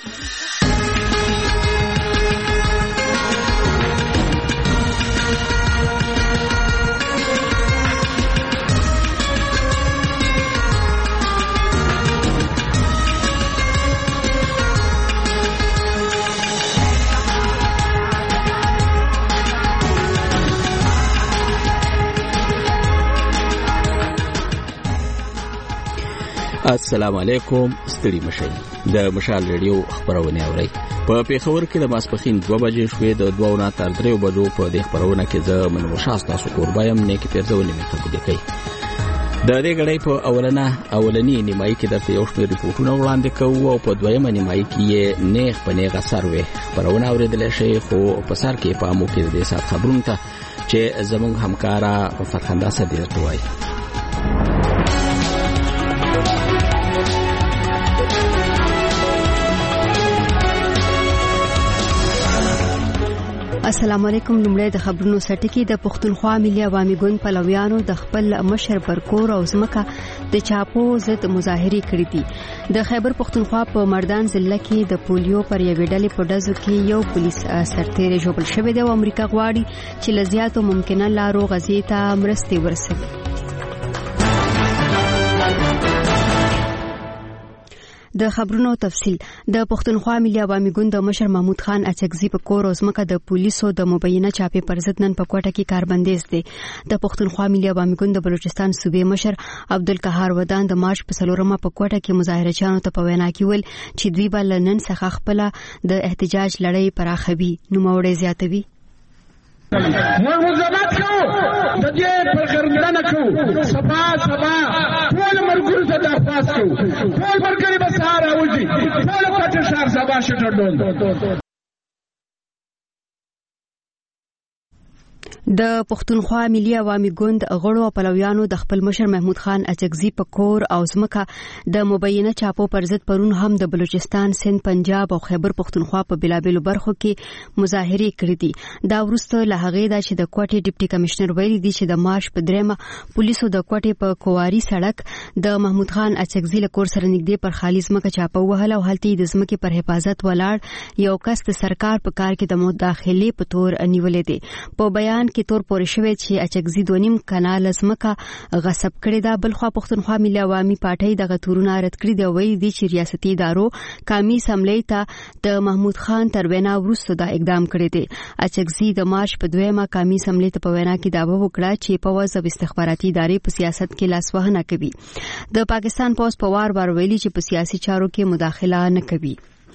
السلام علیکم، ستړي مشئ. د مشال ریډیو خبرونه اورئ. په پیښور کې د ماسپخین 2 بجې شوې، د 2 نه تر 3 بجو په دې خبرونه کې زه منو شاستا سکور بایم نه کې پیرځونې مې خبرې کوي. د دې غړې په اولنی نیمایي کې درته یو شمېر ریپورتونه وړاندې کوو او په دویمه نیمایي کې یې نیغ په نیغه سروي خبرونه اوریدل شي، خو په سر کې په مو کې د سات خبرونه ته چې زموږ همکارا فرخنده صدیق توای. السلام علیکم. لمړی د خبرونو سرټکی. د پښتونخوا ملي عوامي ګوند پلویانو د خپل مشر برکور او ځمکه د چاپو ضد مظاهرې کړې دي. د خیبر پښتونخوا په مردان ضلع کې د پولیو پر یوې ډلې په ډزو کې یو پولیس سرتیری ژوبل شوی دی او امریکا غواړي چې لزیاتو ممکنه لارو غزې ته مرستې ورسوي. د خبرونو تفصیل. د پښتونخوا ملي عوامي ګوند د مشر محمود خان اچکزي په کور او ځمکه د پولیسو د مبینه چاپې پر ضد نن په کوټه کې کاربندیز دی. د پښتونخوا ملي عوامي ګوند د بلوچستان صوبې مشر عبدالقهار ودان د مارچ په 4مه په کوټه کې مظاهرچیانو ته په وینا کې ویل چې دوی به نن څخه خپل د احتجاج لړۍ پراخوي. نوموړی زیاتوي موږ مزامات کوو د دې پر ګرځنده کوو سبا ټول مرګور ته درخواست کوو ټول مرګري به سهار راوځي ټول پټ شهر سبا شټډون. د پښتونخوا ملي عوامي ګوند غړو او پلویانو د خپل مشر محمود خان اچکزي په کور او ځمکه د مبینه چاپو پر ضد پرون هم د بلوچستان، سند، پنجاب او خیبر پښتونخوا په بلابلو برخو کې مظاهرې کړې دي. دا وروسته له هغې دا چې د کوټې ډیپټي کمشنر ویلي دي چې د مارچ په 3مه پولیسو د کوټې په کواري سړک د محمود خان اچکزي له کور سره نږدې پر خالي ځمکه چاپه وهله او هلته د ځمکې پر حفاظت ولاړ یو کس د سرکار په کار کې د مداخلې په تور نیولې دي. په بیان کې تور پورې شوی چې اچکزي 2.5 کنال ځمکه غصب کړې ده. بلخوا پښتونخوا ملي عوامي پارټۍ دغه تورونه رد کړي دي او وایي دي چې ریاستي ادارو قومي اسمبلی ته د محمود خان تر وینا وروسته دا اقدام کړی دی. اچکزي د مارچ په 2مه قومي اسمبلی ته په وینا کې دعوه وکړه چې پوځ او استخباراتي ادارې په سیاست کې لاسوهنه کوي. د پاکستان پوځ په وار ویلي چې په سیاسي چارو کې مداخله نه کوي.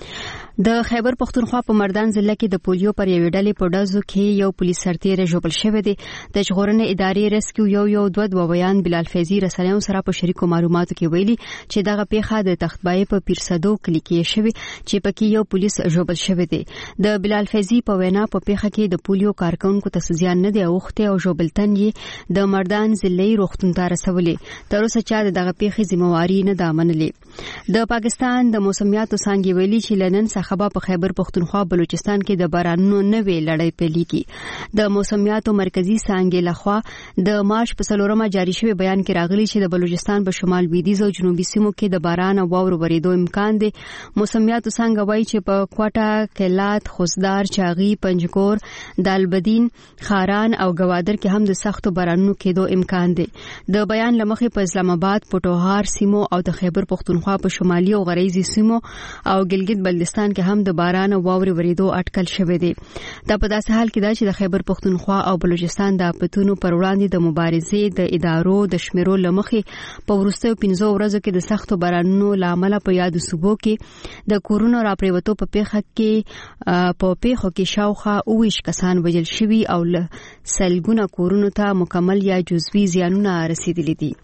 د خیبر پښتونخوا په مردان ضلع کې د پولیو پر یوې ډلې په ډزو کې یو پولیس سرتیری ژوبل شوی دی. د ژغورنې ادارې ریسکیو یو دوه بیان بلال فیضي رسنیو سره په شریکو معلوماتو کې ویلي چې دغه پیښه د تختبای په پیرسدو کلی کې شوی چې پکې یو پولیس ژوبل شوی دی. د بلال فیضي په وینا په پیښه کې د پولیو کارکونکو ته زیان نه دی اوخته او ژوبلتن یې د مردان ضلعي روغتون ته رسولې. تر اوسه چا دغه پیښې ذمہواری نه دا منلې. د پاکستان د موسمیاتو څنګه ویلي چې لنن څخه په خیبر پښتونخوا بلوچستان کې د بارانونو نوې لړۍ پیلېږي. د موسمیاتو مرکزی څنګه لخوا د مارچ په 4مه جاری شوی بیان کې راغلی چې د بلوچستان په شمال لویدیځ او جنوبي سیمو کې د باران او واورو ورېدو امکان دی. موسمیاتو څنګه وایي چې په کوټه، کلات، خوزدار، چاغي، پنجګور، دالبدین، خاران او گوادر کې هم د سختو بارانونو کېدو امکان دی. د بیان لمخې په اسلام آباد، پټوهار سیمو او د خیبر پښتونخوا په شمالي او غربي سیمو او ګلګت بلتستان کې هم د باران او واورې ورېدو اټکل شوی دی. دا په داسې حال کې ده چې د خیبر پښتونخوا او بلوچستان د آفتونو پر وړاندې د مبارزې د ادارو د شمیرو لمخې په وروستیو 15 ورځو کې د سختو بارانونو لامل په یادو صوبو کې د کورونو راپریوتو په پیښو کې شاوخوا 20 کسان وژل شوي او له سلګونه کورونو ته مکمل یا جزوي زیانونه رسیدلي دي.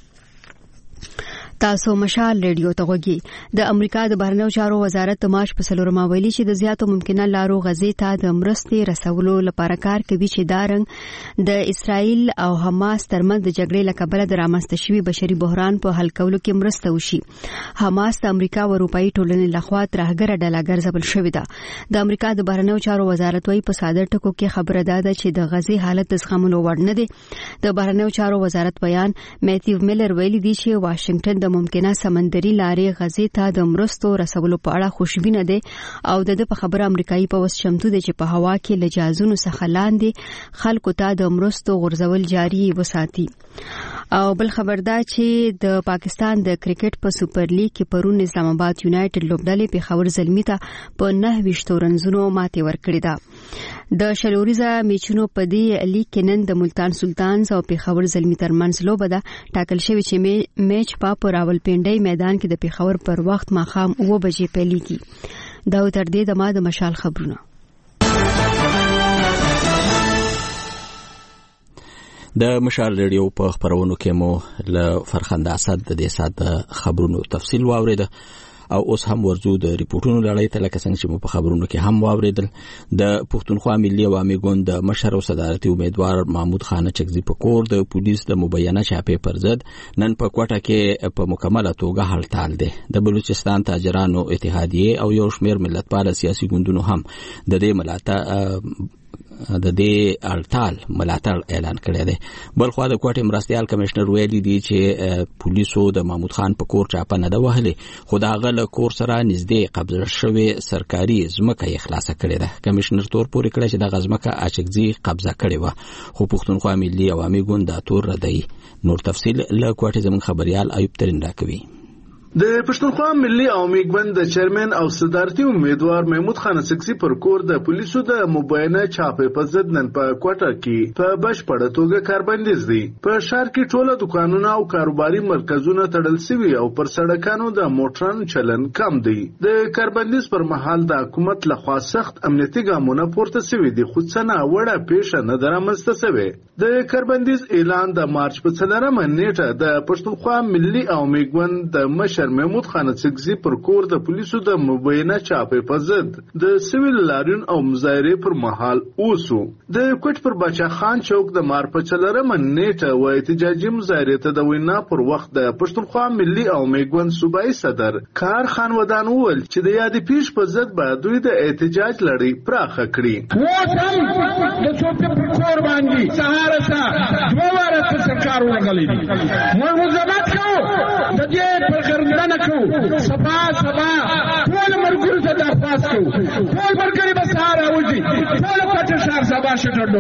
تاسو مشال ریډیو ته غوږی. د امریکا د بهرنیو چارو وزارت مارچ په 4مه ویلي چې د زیاتو ممکنه لارو غزې ته د مرستې رسولو لپاره کار کوي چې دا رنګ د اسرائیل او حماس ترمنځ د جګړې له کبله د رامنځته شوي بشري بحران په حل کولو کې مرسته وشي. حماس د امریکا او اروپאי ټولنې لخوا ترهګره ډله ګرځول شوې ده. د امریکا د بهرنیو چارو وزارت وايي په ساده ټکو کې خبره ده چې د غزې حالت د زغملو وړ نه دی. د بهرنیو چارو وزارت بیان میتیو میلر ویلي دی چې واشنگټن د د ممکنه سمندري لارې غزې ته د مرستو رسولو په اړه خوشبینه دی او د په خبره امریکایي پوځ چمتو دی چې په هوا کې له جازونو څخه لاندې خلکو ته د مرستو غورځول جاري وساتي. او بل خبر دا چې د پاکستان د کرکټ په سپر لیګ کې پرون اسلام آباد یونایټډ لوبډلې پېښور زلمي ته په 9 رنزونو ماتې ورکړې ده. د شلوریزه میچونو په دې لیګ کې نن د ملتان سلطانز او پېښور زلمي ترمنځ لوبه ده ټاکل شوې چې میچ په راولپنډۍ میدان کې د پېښور پر وخت ماښام 9 بجې پیلېږي. دا تر دې د ما د مشال خبرونه. د مشال ریډیو په خبرونو کې مو له فرخنده اسد د دې ساده خبرونو تفصیل واورید او اوس هم ورزو د ریپورتونو لړۍ ته لکه څنګه چې مو په خبرونو کې هم واوریدل. د پښتونخوا ملي عوامي ګوند د مشر او صدارتي امیدوار محمود خان چکزي په کور د پولیس د مبینه چاپې پر ضد نن په کوټه کې په مکمله توګه هړتال دی. د بلوچستان تاجرانو اتحادیه او یو شمېر ملتپال سیاسي ګوندونو هم د دې هړتال ملاتړ اعلان کړی دی. بلخو د کوټې مرستيال کمشنر ویلي دی چې پولیسو د محمود خان په کور چاپه نه ده وهلې خو د هغه له کور سره نږدې قبضه شوی سرکاري ځمکه یې خلاصه کړې ده. کمشنر تور پورې کړی چې د ځمکه اچکزي قبضه کړې و خو پښتونخوا ملي عوامي ګوند دا تور ردی. نور تفصیل له کوټې زموږ خبريال ایوب ترين راکوي. د پښتونخوا ملي عوامي ګوند د چیرمن او صدارتي امیدوار محمود خان چکزي پر کور د پولیسو د مبینه چاپې په ضد نن په کوټه کې په بشپړه توګه کاربندیز دي. په شهر کې ټوله دکانونه او کاروباري مرکزونه تړل شوي او پر سړکانو د موټرانو چلن کم دی. د کاربندیز پر مهال د حکومت لخوا سخت امنیتي ګامونه پورته شوي دي خو څه وړه پیښه نه ده رامنځته شوې. د کاربندیز اعلان د مارچ په 4 نیټه د پښتونخوا ملي عوامي ګوند د مشر محمود خان چکزي پر کور د پولیسو د مبینه چاپې په ضد د سیویل لاریون او مظاهرې پر مهال اوسو. د کوټ پر بچا خان چوک د مارچ په 4 نیټه و احتجاجي مظاهرې ته د وینا پر وخت د پښتونخوا ملي عوامي ګوند صوبایي صدر کار خان ودان وویل چې د یادې پیښ په ضد به دوی د احتجاج لړۍ پراخه کړي. و د چوک پر کور باندې سهار سره دوه واره سرکارونه غلي دي موږ مزمت کوو د دې پر نکو سبا ټول مرګور ته درخواست کوو ټول مرګري به سهار راوځي ټول پټ شهر سبا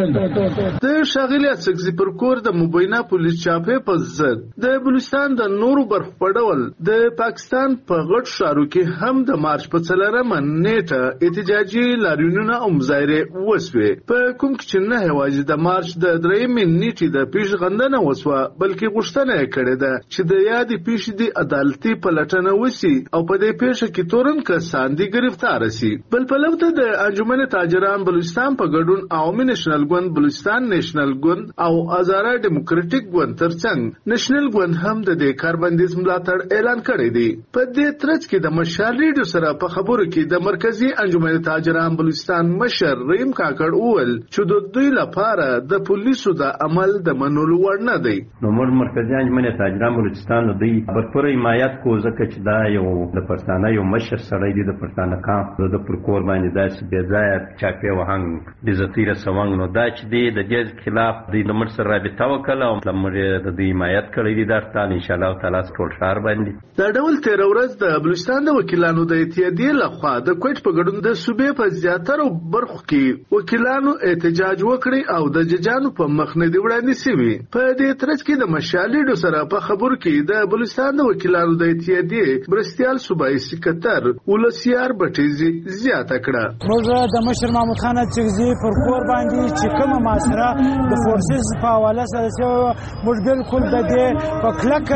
شټډون. د شاغلي چکزي پر کور د مبینه پولیس چاپې په ضد د بلوچستان د نورو برخو په ډول د پاکستان په غټ ښارو کې هم د مارچ په 4 نیټه احتجاجي لاریونونه او مظاهرې وسوې. په کوم کې چې نه یوازې د مارچ د 3 نیټې د پیشغندنه وسوه بلکې غوښتنه یې کړې ده چې د یادې پیښې د عدالتي پلټنه وشي او په دې پیښه کې تورن کسان دي گرفتار شي. بل په لوته د انجمن تاجران بلوچستان په ګډون عوامي نېشنل ګوند بلوچستان نېشنل ګوند او آزاره ډیموکراټیک ګوند ترڅنګ نېشنل ګوند هم د دې کاربندیز ملاتړ اعلان کړی دی. په دې ترڅ کې د مشال ریډیو سره په خبرو کې د مرکزی انجمن تاجران بلوچستان مشر رحیم کاکړ وویل چې د دوی لپاره د پولیسو د عمل د منلو وړ نه دی. نو موږ مرکزی انجمن تاجران بلوچستان د برپوره حمایت کو ځکه چې دا یو د پښتانه یو مشر سړی دی د پښتانه کام د پر کور باندې داسې بې ځایه چاپې وهنګ د زتیره سوانګ نو دا چې دی د دې خلاف د لمر سره رابطه وکړه او لمر د حمایت کړی دی دا ټول ان شاء الله تعالی ټول شهر باندې. دا ډول 13 ورځ د بلوچستان د وکیلانو د اتحادیې لخوا د کوټ په ګډون د صوبې په زیاتره برخو کې وکیلانو احتجاج وکړي او د ججانو په مخ نه دی وړاندې شوي. په دې ترڅ کې د مشالې سره په خبرو کې د بلوچستان د وکیلانو د اتحادیې برستيال صوبایي سکرټر ولسیار بټیزي زیاته کړه. موږ د مشر محمود خان چکزي پر کور باندې چې کومه ماسره د فورسز په حواله سره موږ بالکل د دې په کلک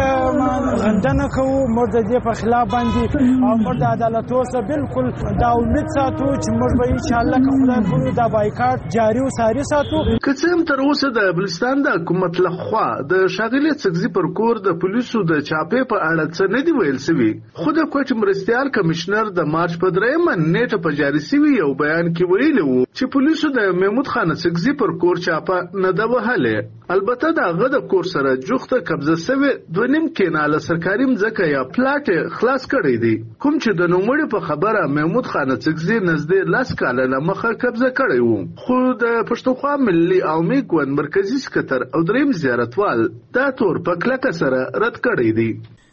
غندنه کوو. موږ د دې په خلاف باندې او موږ د عدالت سره بالکل دا امید ساتو چې موږ به ان شاء الله که خدای پوری دا بایکاټ جاری او ساري ساتو. که څه تر اوسه د بلوچستان د حکومت لخوا د شاغلي چکزي پر کور د پولیسو د چاپې په اړه څه نه دی ویل شوی. خو د کوټ مرستيال کمشنر د مارچ په 3 نیټه په جاري شوی یو بیان کې ویلي وو چې پولیسو د محمود خان چکزي پر کور چاپه نه ده وهله. البته دا غو د کور سره جوخته قبضه شوی 2.5 کیناله سرکاري مځکه یا پلاټ خلاص کړی دی کوم چې د نوموړي په خبره محمود خان چکزي نږدې 10 کاله نه مخه قبضه کړی وو. خو د پښتونخوا ملي عوامي ګوند مرکزی سکتر او دریم زیارتوال دا تور په کلکه سره رد کړی دی.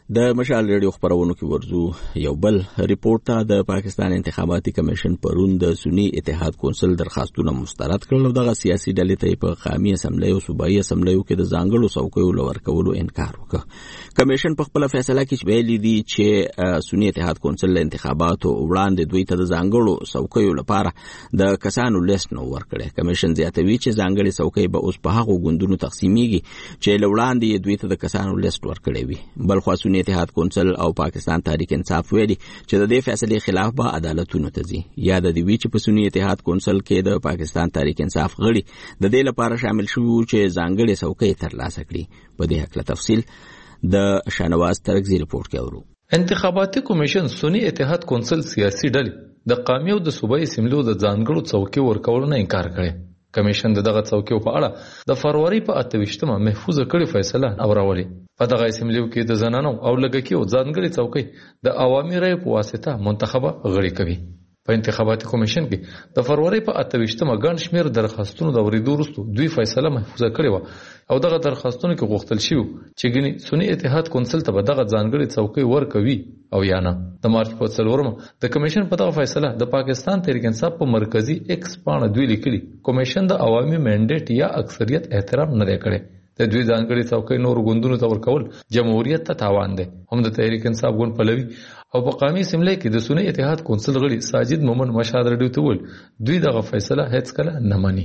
د مشال ریډیو خبرونو کې ورزو یو بل ریپورت ته د پاکستان انتخاباتي کمیشن پرون د سنی اتحاد کونسل درخواستونه مسترد کړل. دغه سیاسي ډلې ته په قومي اسمبلی او صوبایي اسمبلیو کې د ځانګړو څوکیو لور کولو انکار وکړ. کمیشن په خپل فیصله کې ویلي دي چې سنی اتحاد کونسل له انتخاباتو وړاندې دوی ته د ځانګړو څوکیو لپاره د کسانو لیست نو ورکړي. کمیشن زیاتوي چې ځانګړي څوکۍ به اوس په هغو ګوندونو تقسیمیږي چې لوړاندې دوی ته د کسانو لیست ورکړي وي. بل خو سنی اتحاد کونسل او پاکستان تحریک انصاف ویلي چې د دې فیصلې خلاف به عدالتونو ته ځي. یا د دې چې په سنی اتحاد کونسل کې د پاکستان تحریک انصاف غړي د دې لپاره شامل شوي چې ځانګړي څوکۍ ترلاسه کړي. په دې هکله تفصیل د شانواز ترکزي رپورټ کې اورو. انتخاباتي کمیشن سنی اتحاد کونسل سیاسي ډلې د قومي او د صوبایي اسمبلیو د ځانګړو څوکۍ ورکولو نه انکار کړي. کمیشن دغه څوکیو په اړه د فروری په 28مه محفوظه کړي فیصله اورولې. په دغه اسمبلیو کې د زنانو او لږکیو ځانګړي څوکۍ د عوامي رایې په واسطه منتخبه غړي کوي. په انتخاباتي کمیشن کې د فروری په 28مه ګڼ شمېر درخواستونو د اورېدو وروسته دوی فیصله محفوظه کړې وه او دغه درخواستونو کې غوښتل شوي چې ګنې سنی اتحاد کونسل ته به دغه ځانګړي څوکۍ ورکوي او یا نه. د مارچ په 4مه د کمیشن په دغه فیصله د پاکستان تحریک انصاف په مرکزی ایکس پاڼه دوی لیکلي کمیشن د عوامي منډیټ یا اکثریت احترام نه دی کړی. د دوی ځانګړي څوکۍ نور ګوندونو ته ورکول جمهوریت ته تاوان دی. هم د تحریک انصاف ګوند پلوي او په قومي اسمبلی کې د سنی اتحاد کونسل غړي ساجد مومن مشهد ریډیو ته وویل دوی دغه فیصله هیڅ کله نه مني.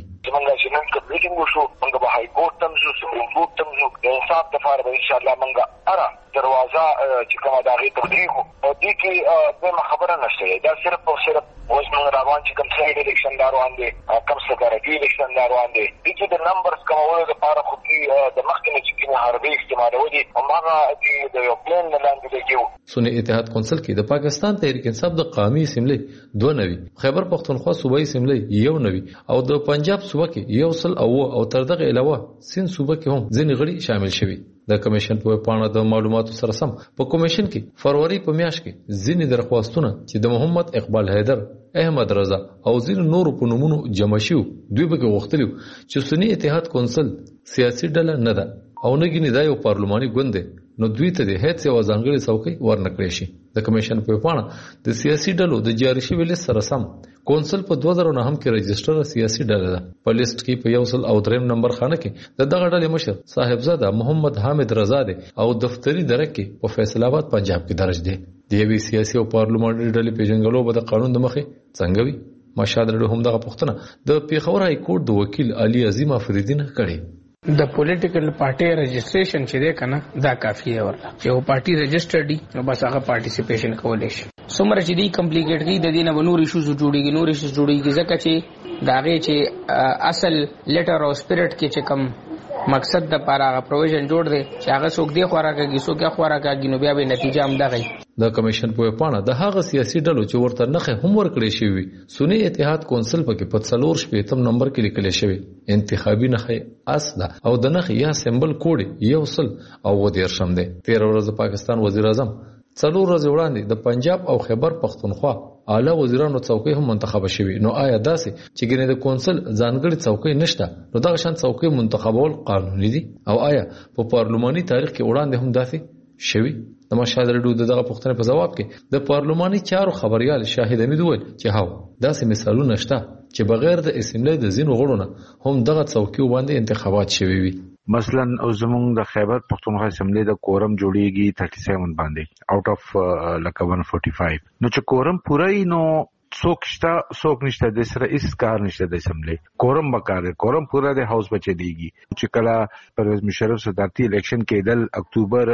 هاي کورټ تم زو سپریم کورټ تم زو د انصاف دفاره به ان شاء الله منګه اره دروازه چې کومه داغه تبلیغ او دې کې به خبره نشته. دا صرف او صرف اوس موږ روان چې کوم سایډ الیکشن روان دي کوم سګارټي الیکشن روان دي چې د نمبرز کومولو لپاره خو کې د مخکنه چې کومه حربي استعمالو دي هغه چې د یو پلان لاندې دیو. سنی اتحاد کونسل کې د پاکستان تحریک انصاف د قومي اسمبلی 2 نوي، خیبر پختونخوا صوبایي اسمبلی 1 نوي او د پنجاب صوبه کې 100 او تر دغه علاوه سین صوبه کې هم ځینې غړي شامل شوي. د کمیشن په پاڼه د معلوماتو سره سم په کمیشن کې فروری په میاشت کې ځینې درخواستونه چې د محمد اقبال حیدر، احمد رضا او ځینې نورو په نومونو جمع شوي دوی به غوښتلي چې سنی اتحاد کونسل سیاسي ډله نه ده او نه ګینې دا یو پارلماني ګوند دی نو دوی ته د هیڅ یو ځانګړي څوکۍ ورنکړي شي. د کمیشن په پاڼه د سیاسي ډلو د جاري شوي لیست سره سم کونسل په 2009 کې رجسټر سیاسي ډله ده. په لیست کې په 103 نمبر خانه کې د دغه ډلې مشر صاحبزاده محمد حامد رضا دی او دفتری درک کې په فیصل آباد پنجاب کې درج دی. د یوې سیاسي او پارلماني ډلې پیژنګلو به د قانون د مخې څنګه وي؟ مشهد له هم دغه پوښتنه د پیښور های کورټ د وکیل علي عظیم افریدی نه کړي. د پولیټیکل پارټي رجسټریشن چې دی کنه دا کافی دی ورته چې یو پارټي رجسټر دی نو بس هغه پارټیسیپیشن کولای شي. څومره چې دی کمپلیکیټ کی د دې نه نور ایشوز جوړیږي ځکه چې داغه چې اصل لیټر او سپیرټ کې چې کم مقصد د پاره پروویژن جوړ دی چې هغه څوک دی خوراکږي څوک خوراکږي نو بیا به نتیجه هم دغه. د کمیشن په پاڼه د هغه سیاسي ډلو چې ورته نخې هم ورکړې شوی سنی اتحاد کونسل په کې په 4 نمبر کې لیکل شوی انتخابي نخې اس ده او د نخې یا سمبل کوډ 100 او 13 دی. 13 ورځې پاکستان وزیر اعظم 4 ورځې وړاندې د پنجاب او خیبر پختونخوا اعلی وزیرانو څوکۍ هم منتخب شوي. نو آیا داسې چې ګنې د کونسل ځانګړي څوکۍ نشته نو دغه شان څوکۍ منتخبول قانوني دي او آیا په پارلماني تاریخ کې وړاندې هم داسې شوي؟ د مشهد ریډیو دغه پوښتنې په جواب کې د پارلماني چارو خبريال شاهد امید وویل چې هاو داسې مثالونه شته چې بغیر د اسمبلی د ځینو غړو نه هم دغه څوکۍ باندې انتخابات شوي وي. مثلا زمونږ د خیبر پختونخوا اسمبلی د کورم جوړیږي 37 باندې آوټ اف لکه 145 نو چې کورم پوره نو څوک شته څوک نشته د سره هیڅ کار نشته د اسمبلی کورم بکاره کورم پورا د هاوس بچی دیږي. چې کله پرویز مشرف صدارتي الیکشن کېدل اکتوبر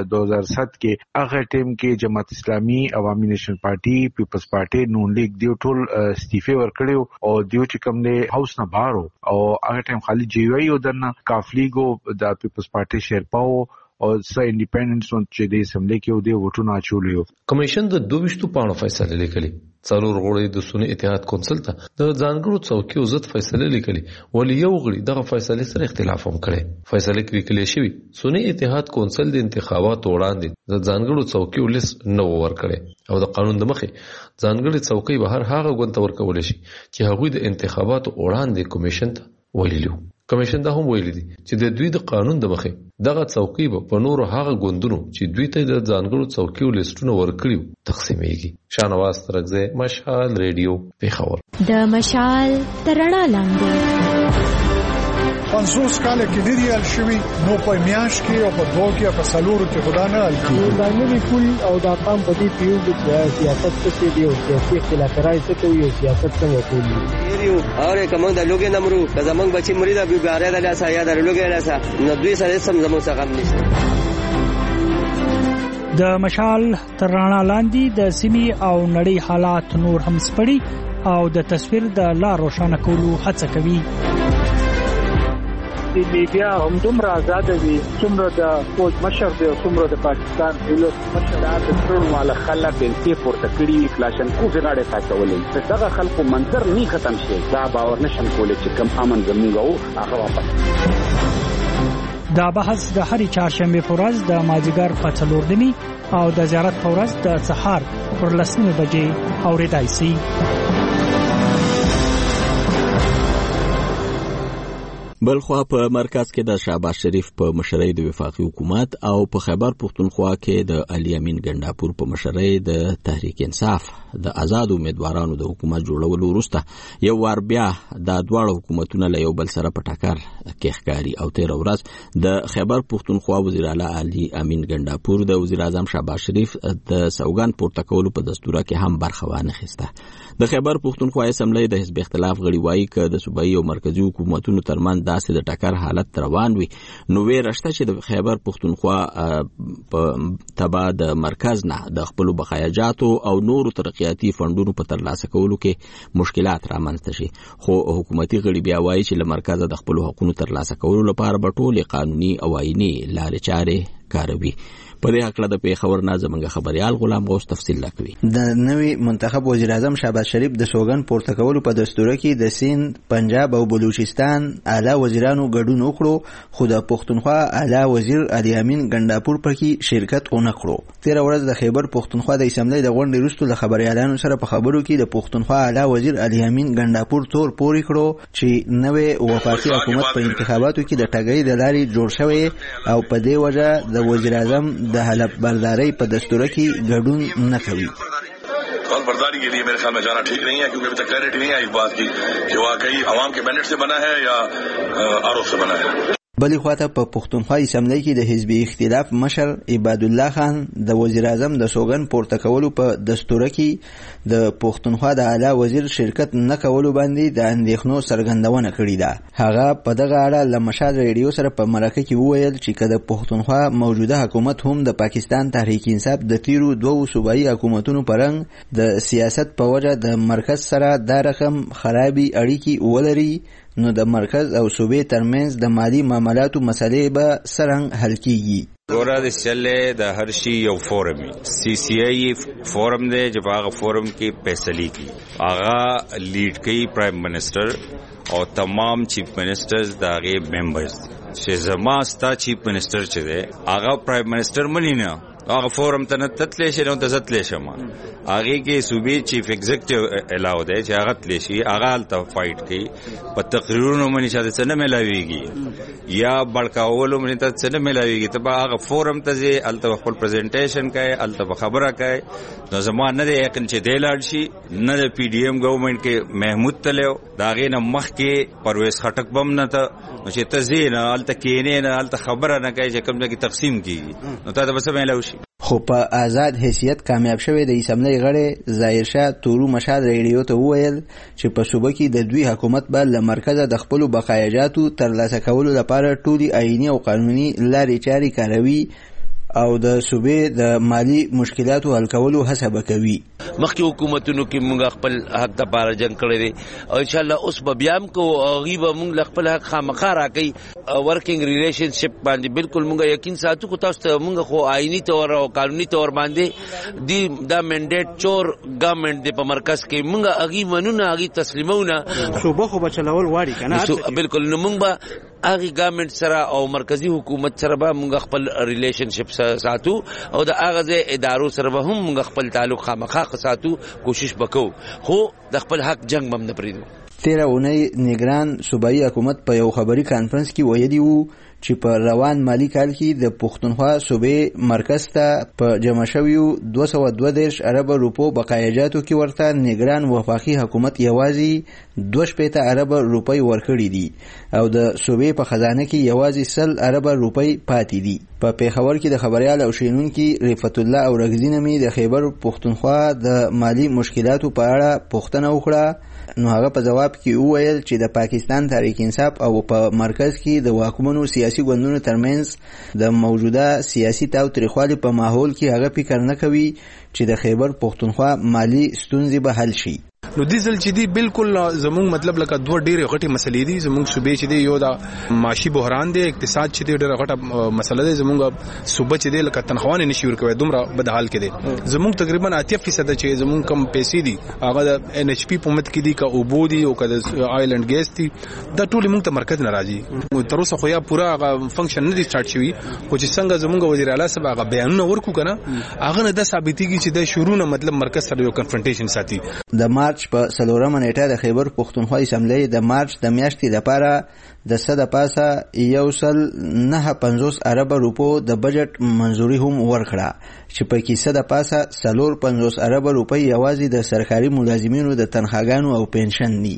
2007 کې هغه ټیم کې جماعت اسلامي عوامي نیشنل پارټي پیپلز پارټي نون لیگ دیو ټول استعفا ورکړیو او دیو چې کوم دی هاوس نه بارو او هغه ټیم خالي جیوي او دنه کافلیګو د پیپلز پارټي شیرپاو او سا انډیپندنس چې د اسمبلی کې دی وټونه اچولیو. کمیشن د 22 پاڼو فیصله لیکلي. څلور غړي د سنی اتحاد کونسل ته د ځانګړو څوکیو ضد فیصله لیکلي ولی یو غړي دغه فیصله سره اختلاف هم کړي. فیصله کې لیکل شوی سنی اتحاد کونسل د انتخاباتو وړاندې د ځانګړو څوکیو لیست نه ورکړي او د قانون د مخې ځانګړي څوکۍ به هر هغه ګوند ته ورکول شي چې هغوی د انتخاباتو وړاندې کمیشن ته ویلي. کمیشن دا هم ویلي دي چې د دوی د قانون د مخې دغه څوکۍ به په نورو هغه ګوندونو چې دوی ته د ځانګړو څوکیو لیسټونه ورکړي تقسیمېږي. شاهنواز ترکزی، مشال ریډیو، پیښور. د مشال تر رڼا لاندې 50 کاله کې دی ریال شوی نو په میاش کې او په دوه کې په سالورو کې خدا نه حل کیږي. دا نوی پول او دا قام په دې پیو د سیاست څخه دی او سیاسي اختلافات څخه کوي او سیاست څخه کوي. یریو اوره کوم د لوګي نمرو د زمنګ بچی مری دا بیګاره د لاسه یا د لوګي لاسه نو دوی سره سم زموږ څخه هم نشته. د مشال تر رڼا لاندې د سیمې او نړۍ حالات نور هم سپړي او د تصویر د لا روښانه کولو هڅه کوي. د میډیا هم دومره آزاد دي څومره د فوج مشر دی او څومره د پاکستان پولیس مشر د ټول مال خلک بلکې پورته کړي کلاشن کو غاړه تاکولې دغه خلکو منظر نه ختم شي دا باور نشم کولای چې کم امن زموږ هغه واپس. دا بحث د هرې چهارشنبه په ورځ د مازیګر په 4 او د زیارت په ورځ د سهار پر 10 بجې اورېدای شي. بلخوا په مرکز کې د شهباز شریف په مشرۍ د وفاقي حکومت او په خیبر پختونخوا کې د علي امین ګنډاپور په مشرۍ د تحریک انصاف د آزاد امیدوارانو د حکومت جوړولو وروسته یو وار بیا د دواړو حکومتونو له یو بل سره په ټکر کې ښکاري او 13 ورځ د خیبر پختونخوا وزیر اعلی علي امین ګنډاپور د وزیر اعظم شهباز شریف د سوګند پورته کولو په دستوره کې هم برخه وانخیسته. د خیبر پختونخوا اسمبلی د حزب اختلاف غړي وایي چې د صوبایي او مرکزی حکومتونو ترمنځ داسې د ټکر حالت روان وي نو ویرشته چې د خیبر پختونخوا په تبع د مرکز نه د خپل بقایاجاتو او نورو ترقیاتي فندونو په ترلاسه کولو کې مشکلات رامنځته شي. خو حکومتي غړي بیا وایي چې له مرکز د خپل حقوقو ترلاسه کولو لپاره به ټول قانوني او آئینی لارې چارې کاروي. په دې حق له د پیښور نه زموږ خبريال غلام غوث تفصیل راکوي. د نوی منتخب وزیر اعظم شهباز شریف د سوګند پورته کولو په دستور کې د سیند، پنجاب او بلوچستان اعلی وزیرانو ګډون وکړو خو د پښتونخوا اعلی وزیر علي امین ګنډاپور پکې شرکت ونه کړو. 13 ورځ د خیبر پښتونخوا د اسمبلی د غونډې وروسته د خبريالانو سره په خبرو کې د پښتونخوا اعلی وزیر علي امین ګنډاپور تور پوري کړو چې نوې وفاقي حکومت په انتخاباتو کې د ټاګۍ د لارې جوړ شوی او په دې وجه د وزیر اعظم د حلف برداری په دستور کې ګډون نه کوي. حلف برداری کے لیے میرے خیال میں جانا ٹھیک نہیں ہے کیونکہ ابھی تک کلیئرٹی نہیں ہے اس بات کی کہ واقعی عوام کے مینڈیٹ سے بنا ہے یا آر او سے بنا ہے. بلی خواته په پښتونخوا اسمبلی کې د حزب اختلاف مشر عباد الله خان د وزیر اعظم د سوګند پورته کولو په دستور کې د پښتونخوا د اعلی وزیر شرکت نه کولو باندې د اندېښنو څرګندونه کړې ده. هغه په دغه اړه له مشال ریډیو سره په مرکه کې وویل چې کله پښتونخوا موجوده حکومت هم د پاکستان تحریک انصاف د تیرو دوو صوبایي حکومتونو پرنګ د سیاست په وجه د مرکز سره دا رقم خرابي اړیکې ولري نو د مرکز او صوبې ترمنځ د مالی معاملاتو مسلې به څرنګه حل کیږي. ګوره د سیالې د هر شي یو فورم سی سی ای فورم دی چې په هغه فورم کې فیصلې کوي هغه لیډ کوي پرایم منسٹر او تمام چیف منسٹرز د هغې ممبرز چې زما ستا چیف منسٹر چې دی هغه پرایم منسٹر مني نه هغه فورم ته نه تتلی شي نو ته زتلی شم هغې کې صوبې چیف ایگزیکټیو الاو دی چې هغه تلی شي هغه هلته فایټ کوي په تقریرونو منې چاته څه نه میلاویږي یا بړکاولو منې ته څه نه میلاویږي ته به هغه فورم ته ځې هلته به خپل پریزنټیشن کوي هلته به خبره کوي نو زما نه دی یقین چې دی لاړ شي نه د پی ډي ایم ګورنمنټ کې محمود تلی و د هغې نه مخکې پرویز خټک بم نه ته نو چې ته ځې نه هلته کښېنې نه هلته خبره نه کوي چې کوم ځای کې تقسیم کېږي نو تا ته به څه میلاو شي. خو په آزاد حیثیت کامیاب شوی د اسمبلی غړی ظاهرشاه تورو مشال ریډیو ته وویل چې په صوبه کې د دوی حکومت به له مرکزه د خپلو بقایاجاتو ترلاسه کولو لپاره ټولې آئیني او قانوني لارې چارې کاروي او د صوبې د مالی مشکلاتو حل کولو هڅه به کوي. مخکې حکومتونو کې موږ خپل حق لپاره جنګ کړی دی او انشاءالله اوس به بیا هم کوو هغوی به موږ خپل حق خامخا راکوي. ورکینګ ریلیشنشپ باندې بالکل موږ یقین ساتو خو تاسو ته موږ خو آئیني طور او قانوني طور باندې دی دا منډیټ چور ګورنمنټ دی په مرکز کې موږ هغوی منو نه هغوی تسلیمو نه صوبه خو به چلول غواړي که نه بالکل نو موږ به هغې ګورنمنټ سره او مرکزي حکومت سره به موږ خپل ریلیشنشپ ساتو او د هغه ځای ادارو سره به هم موږ خپل تعلق خامخا ساتو کوشش وکړو خو د خپل حق جنګ به هم نه پرېږدو. تیر اونۍ نگران صوبایي حکومت په یو خبري کانفرنس کې ویلي وو چې په روان مالی کال کې د پښتونخوا صوبې مرکز ته په جمع شویو 232 ارب روپو بقایاجاتو کې ورته نگران وفاقي حکومت یوازې 2 ارب روپۍ ورکړي دي او د صوبې په خزانه کې یوازې 100 ارب روپۍ پاتې دي. په پیښور کې د خبريال او شینونکي رفعت الله او رغزي نمي د خیبر پښتونخوا د مالی مشکلاتو په اړه پوښتنه وکړه. نو هغه په جواب کې وویل چې د پاکستان تحریک انصاف او په مرکز کې د واکمنو سیاسي ګوندونو ترمنځ د موجوده سیاسي تاوتریخوالي په ماحول کې هغه فکر نه کوي چې د خیبر پښتونخوا مالی ستونزې به حل شي. نو دې ځل چې دی بالکل زموږ مطلب لکه دوه ډېرې غټې مسلې دي. زموږ صوبې چې دی یو د معاشي بحران دی، اقتصاد چې دی ډېره غټه مسله ده. زموږ صوبه چې دی لکه تنخواه نشي ورکوي، دومره بد حال کې دی. زموږ تقریبا 80% چې زموږ کم پیسې دي هغه د NHP په مت کې دي، که اوبو دي او که د آیل اینڈ ګیس دي، دا ټول موږ ته مرکز نه راځي. تر اوسه خو یا پوره هغه فنکشن نه دي سٹارټ شوی، خو چې څنګه زموږ وزیر اعلی صاحب هغه بیانونه ورکو کنه هغه نه د ثابتېږي چې د شروع نه مطلب مرکز سره یو کنفرنټیشن ساتي. د مارچ په 4 نیټه د خیبر پښتونخوا اسمبلی د مارچ د میاشتې لپاره د صد پاسه 1.950 ارب روپو د بجټ منزوري هم ورکړه چې په کې صد پاسه 450 ارب روپۍ یوازې د سرکاري ملازمینو د تنخواګانو او پنشن دي.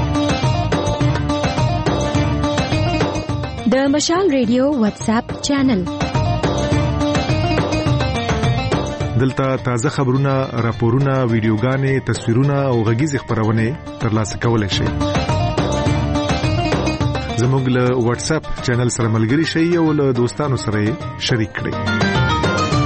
د مشال ریډیو واتس اپ چینل دلته تازه خبرونه، راپورونه، ویډیوګانې، تصویرونه او غږیز خبرونه ترلاسه کولای شئ. زموږ له واتس اپ چینل سره ملګري شئ او له دوستانو سره شریک کړئ.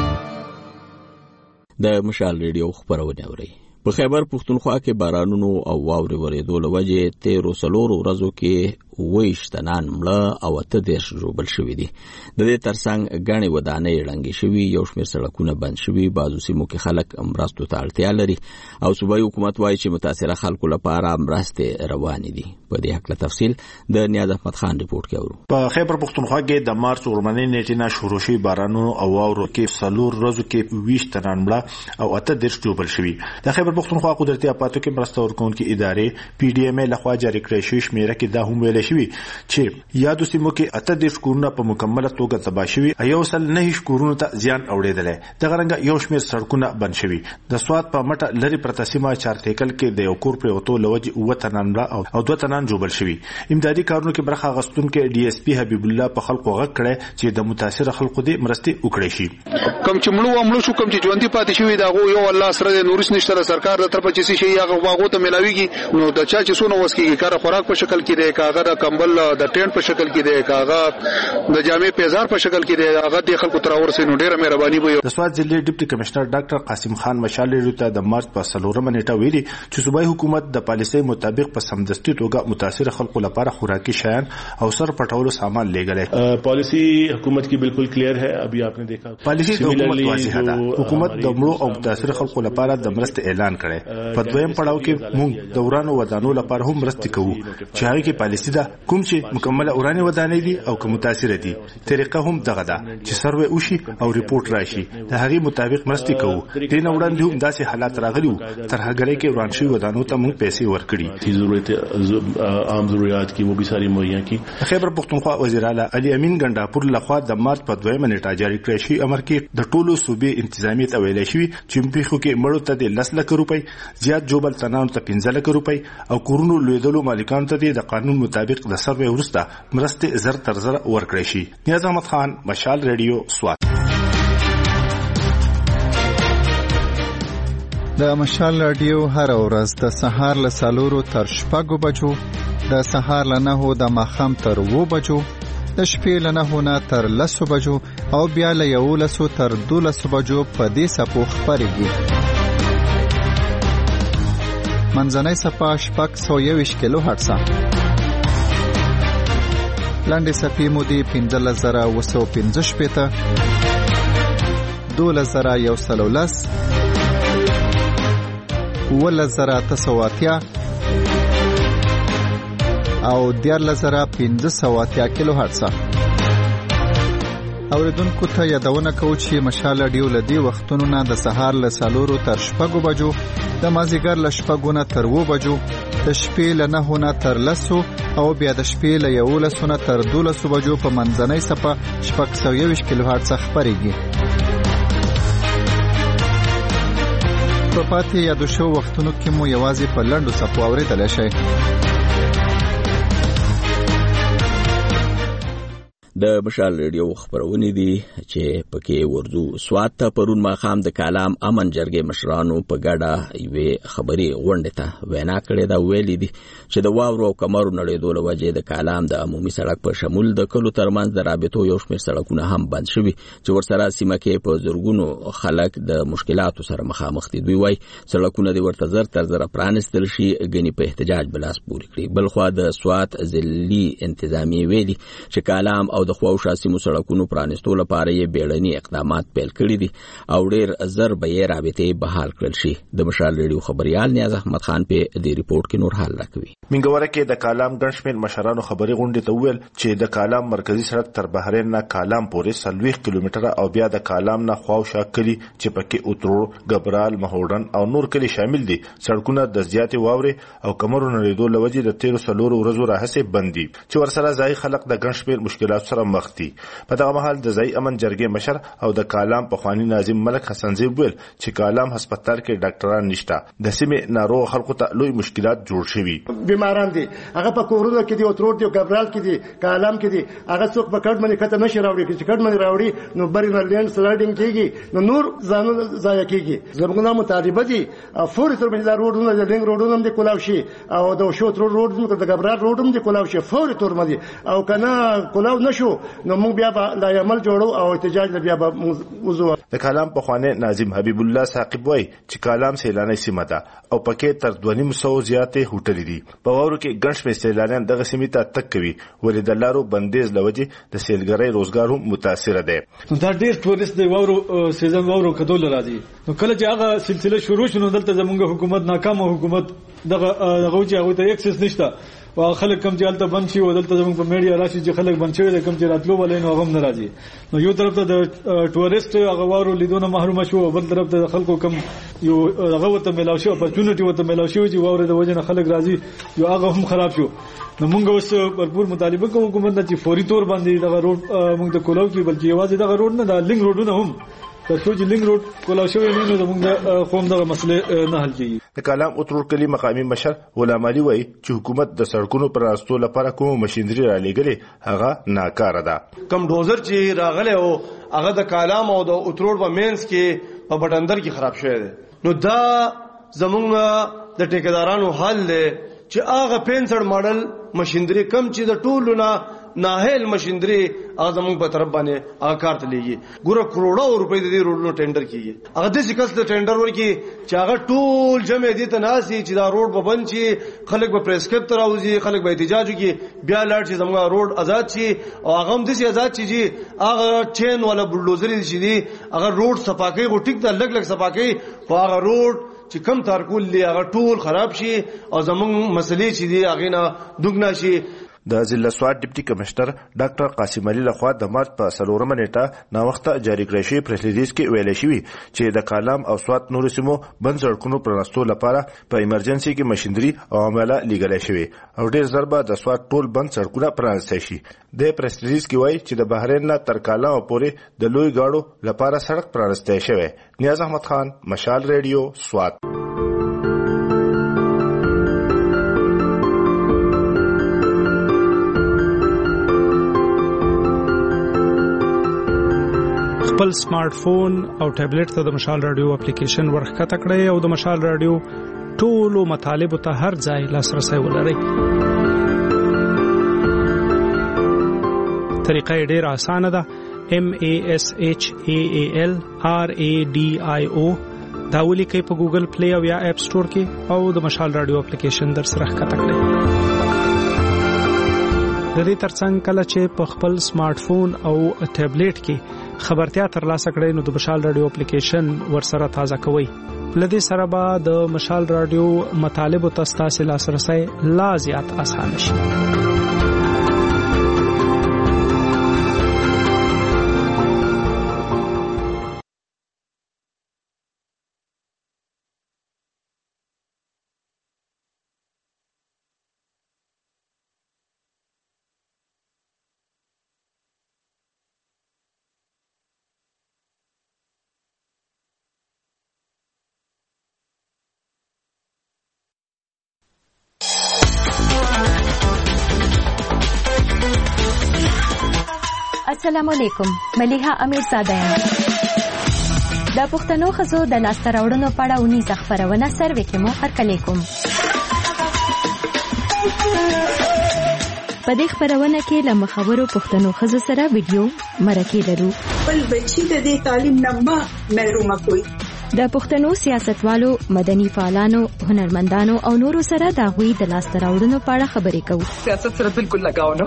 د مشال ریډیو خبرونه اورئ. په خیبر پښتونخوا کې بارانونو او واورې ورېدو له وجې 13 ورځو کې 28 تنان مړه او 13 ژوبل شوي دي. د دې ترڅنګ غاڼې ودانۍ ړنګې شوي، یو شمېر سړکونه بند شوي، بعضو سیمو کې خلک مرستو ته اړتیا لري او صوبایي حکومت وایي چې متاثره خلکو لپاره مرستې روانې دي. په دې هکله تفصیل د نیاز احمد خان ریپورت کې اورو. په خیبر پښتونخوا کې د مارچ ورمنې نیټې نه شروع شوي بارانونو او واورو کې 4 ورځو کې 20 تنان مړه او 18 ژوبل شوي. د خیبر پښتونخوا قدرتي اپاتو کې مرسته ورکوونکې ادارې PDMA لخوا جاری کړې شوې شمیره کې دا هم ویل شوي چې یادو سیمو کې 18 کورونه په مکمله توګه تباه شوي، یو سل 9 کورونو ته زیان اوړېدلی. دغه رنګه یو شمېر سړکونه بند شوي. د سوات په مټه لرې پرته سیمه چارتیکل کې د یو کور پرېوتو له وجې 7 تنان مړه او 2 تنان ژوبل شوي. امدادي کارونو کې برخه اخیستونکي DSP حبیب الله په خلکو غږ کړی چې د متاثره خلکو دې مرستې وکړي شي. کم چې مړو شو، کم چې ژوندي پاتې شوي د هغو یو الله سره د نورس نشته، سرکار د طرفه چې شي هغه واغو ته ملاويږي. نو د چا چې سونه وسکیږي کار خوراک په شکل کې دی، کاغه د کمبل د ټینټ په شکل کې دی، کاغه د جامې پیزار په شکل کې دی، هغه د خلکو تر ورسې نو ډیره مهرباني وي. د سوات ضلع ډیپټي کمشنر ډاکټر قاسم خان مشال ته د مارچ په 4 نیټه ویلي چې صوبایي حکومت د پالیسۍ مطابق په سمدستي توګه متاثر خلکو لپاره خوراکي شیان او سر پټولو سامان لېږلی. پالیسی حکومت کی بالکل کلیئر ہے. ابھی آپ نے دیکھا پالیسی د حکومت واضحه ده. حکومت د مړو او متاثر خلکو لپاره د مرستې اعلان کړي. په دویم پړاو کې موږ د ورانو ودانو لپاره هم مرستې کوو چې هغه کې پالیسی ده، کوم چې مکمله ورانې ودانې دي او کوم متاثر دي. طریقه هم دغه ده چې سروې وشي او ریپورت راشي، د هغې مطابق مرستې کوو. دې نه وړاندې هم داسې حالات راغلي وو، ترهګرۍ کې وران شوي ودانو ته موږ پیسې ورکړي. ضرورت عام ضرورت کی وہ بھی ساری مہیا کی. خیبر پختونخوا وزیر اعلی علي امین ګنډاپور لخوا د مارچ په 2 نیټه جاری کړی شوی امر کې د ټولو صوبې انتظامیه ته ویل شوی چې پیښو کې مړو ته د 10 لک روپۍ، زیات جوبل تنانو ته 15 لک روپۍ او کورونو لویدلو مالکانو ته د قانون مطابق د سروې ورسته مرستې زر تر زر ورکړي شي. نیاز احمد خان، مشال ریډیو، سوات. د مشال رادیو هر ورځ د سهار له 4 تر 6 بجو، د سهار له 9 د ماښام تر 2 بجو، د شپې له 9 نه تر 10 بجو او بیا له 11 تر 12 بجو په دې سپو خبرېږي. منځنۍ صفه 621 کیلو هرتز، لاندې صفې مودې 15115، 12110، 11980 او 14580 کیلو هرتز. اوریدونکو ته یادونه کوو چې مشال رادیو لدی وختونو نه د سهار له 4 تر 6 بجو، د مازیګر له 6 نه تر 7 بجو، د شپې له 9 نه تر 10 او بیا د شپې له 11 نه تر 12 بجو په منځنۍ صفه 620 کیلو هرتز خبريږي. په پاتې یادو شو وختونو کې مو یوازې په لنډو صفو اوریدل شي. د مشال ریډیو خبرونه دي چې پکې ورځو سوات ته پرون ماخام د کلام امن جرګې مشرانو په ګډه یوې خبري غونډه ته وینا کړې دا ویلي دي چې د واورو او کمرو نړیدو له وجې د کلام د عمومي سړک په شمول د کلو ترمنځ د رابطو یو شمېر سړکونه هم بند شوي چې ورسره سیمه کې په زرګونو خلک د مشکلاتو سره مخامخ دي. دوی وايي سړکونه د ورته زر تر زر پرانستل شي غني په احتجاج بلاس پوري کړي. بلخوا د سوات ضلعي انتظامی ویلي چې کلام او د خواوشا سیمو سړکونو پرانستو لپاره یې بیړني اقدامات پیل کړي دي او ډېر زر به یې رابطې بحال کړل شي. د مشال ریډیو خبريال نیاز احمد خان په دې ریپورت کې نور حال راکوي. منګوره کې د کلام ګڼشمیر مشرانو خبري غونډه ته ویل چې د کلام مرکزی سړک تر بحرین نه کلام پورې 40 کیلومتره او بیا د کلام نه خواوشا کلی چې پکې اوترو، غبرال، مهوډن او نور کلی شامل دي سړکونه د زیاتې واوري او کمرو نړیدو لوجې د 13 ورځو راهسه بندي چې ورسره ځای خلک د ګڼشمیر مشکلات سره مخ دي. په دغه مهال د ځای امن جرګې مشر او د کلام پخوانی ناظم ملک حسن زی ویل چې کلام هسپتال کې ډاکټران نشته، د سیمې ناروغ خلکو ته لوی مشکلات جوړ شوي. بیماران دي هغه په کورونو کې دي او ترور دي او غبرال کې دي کلام کې دي هغه څوک په کډ باندې کته نشي راوړي چې کډ باندې راوړي نو برینه لینډ سلایډینګ کېږي نو نور ځانونه ضایع کېږي. زموږ مطالبه دي فوري تر باندې روډونه د لینګ روډونه هم دي کولاو شي او د شوت روډ د غبرال روډ هم دي کولاو شي فوري تر باندې او کنه کولاو نشو نو موږ بیا لا عمل جوړو او احتجاج بیا وزو. د کلام پخوانی ناظم حبیب الله ثاقب وای چې کلام سیلاني سیمه ده او پکې تر 2.5 زیاتې هوټلې دي. په واورو کې ګڼ شمېر سیلانیان دغه سیمې ته تک کوي ولې د لارو بندیز لوجې د سیلګرۍ روزګار هم متاثر ده. دا ډېر ټوریست دی واورو سیزن واورو کډول راځي نو کله چې هغه سلسله شروع شونه دلته زمونږ حکومت ناکامه حکومت دغه چې هغه ته اکسس نشته او خلک کم چې الته بند شي او دلته زموږ په میډیا راشي چې خلک بند شوی د کم چې راتلو ولې نو هغه ناراضي نو یو طرف ته د ټوریست هغه وارو لیدونه محروم شو او بل طرف ته خلکو کم یو هغه ته ملاو شو اپورچونټي ته ملاو شو چې واره د وجه نه خلک راضي یو هغه هم خراب شو. نو موږ اوس بھرپور مطالبه کوو حکومت ته چې فوري تور باندې دغه روډ موږ د کولاو کې بلکې یوازې دغه روډ نه د لینګ روډونه هم تاسو چې لینګ روډ کولاو شوی نه زموږ د قوم دغه مسله نه حل کیږي. د کلام اترور کلی مقامی مشر غلام علي وای چې حکومت د سړکونو پر راستو لپاره کوم ماشينري را لګلې هغه ناکاره ده. کم ډوزر چې راغله او هغه د کلام او د اترور په مینس کې په بټندر کې خراب شوی دی نو دا زموږ د ټیکدارانو حل دی چې هغه 65 ماډل ماشينري کم چې د ټولو نه ناهل ماشينري اعظمون په طرف باندې هغه کارت لګي ګوره کروڑو روپۍ د دې روډونو ټینډر کیږي هغه د سکس د ټینډر ورکی چې هغه ټول جمع دي ته ناسي چې دا روډ به بند شي خلک به پریسکرپټ راوځي خلک به احتجاج وکړي بیا لاړ شي زموږ روډ آزاد شي او هغه هم د سي آزاد شي هغه چین ولا بلډوزر شي دي هغه روډ صفاکۍ غټیک د لګ لګ صفاکۍ خو هغه روډ چې کم تارکول دی هغه ټول خراب شي او زموږ مسلې چې دي هغه نه دغنا شي. د ضلع سوات ډیپټي کمشنر ډاکټر قاسم علي لخوا د مارچ په 4 نیټه نا وخت جاری کړی شوی پریس ریلیز کې ویل شوی چې د کلام او سوات نور سیمو بند سړکونو پرنستو لپاره په ایمرجنسي کې ماشينري او عمله لګل شوی او ډیر ضربه د سوات ټول بند سړکونه پرانستل شي. د پریس ریلیز کې وایي چې د بحرین نه تر کلام پورې د لوی گاډو لپاره سړک پرانستل شوی. نیاز احمد خان، مشال ریډیو، سوات. خپل سمارټ فون او ټابلیټ ته د مشال رادیو اپلیکیشن ورخکته کړئ او د مشال رادیو ټولو مطالبه ته هر ځای لاسرسي ولرئ. طریقه ډېره اسانه ده. MASHAALRADIO دا ولیکئ په ګوګل پلی او یا اپ سٹور کې او د مشال رادیو اپلیکیشن در سره ښکته کړئ. د دې ترڅنګ کله چې په خپل سمارټ فون او ټابلیټ کې خبرتیا ترلاسه کړئ نو د مشال رادیو اپلیکیشن ورسره تازه کوئ. لدې سره به د مشال رادیو مطالب او تاسو لاسرسي لا زیات اسانه شي. السلام علیکم. ملیحه امیرزاده یم. د پښتنو ښځو د لاسته راوړنو په اړه اونیزه خپرونه سروې کې مو هرکلی کوم. په دې خپرونه کې له مخورو پښتنو ښځو سره ویډیو مرکې لرو. بل بچی د دې تعلیم نه محرومه کوي. د پښتنو سیاستوالو، مدني فعالانو، هنرمندانو او نورو سره د هغوی د لاسته راوړنو په اړه خبرې کوو. سیاست سره بالکل لګاو نه.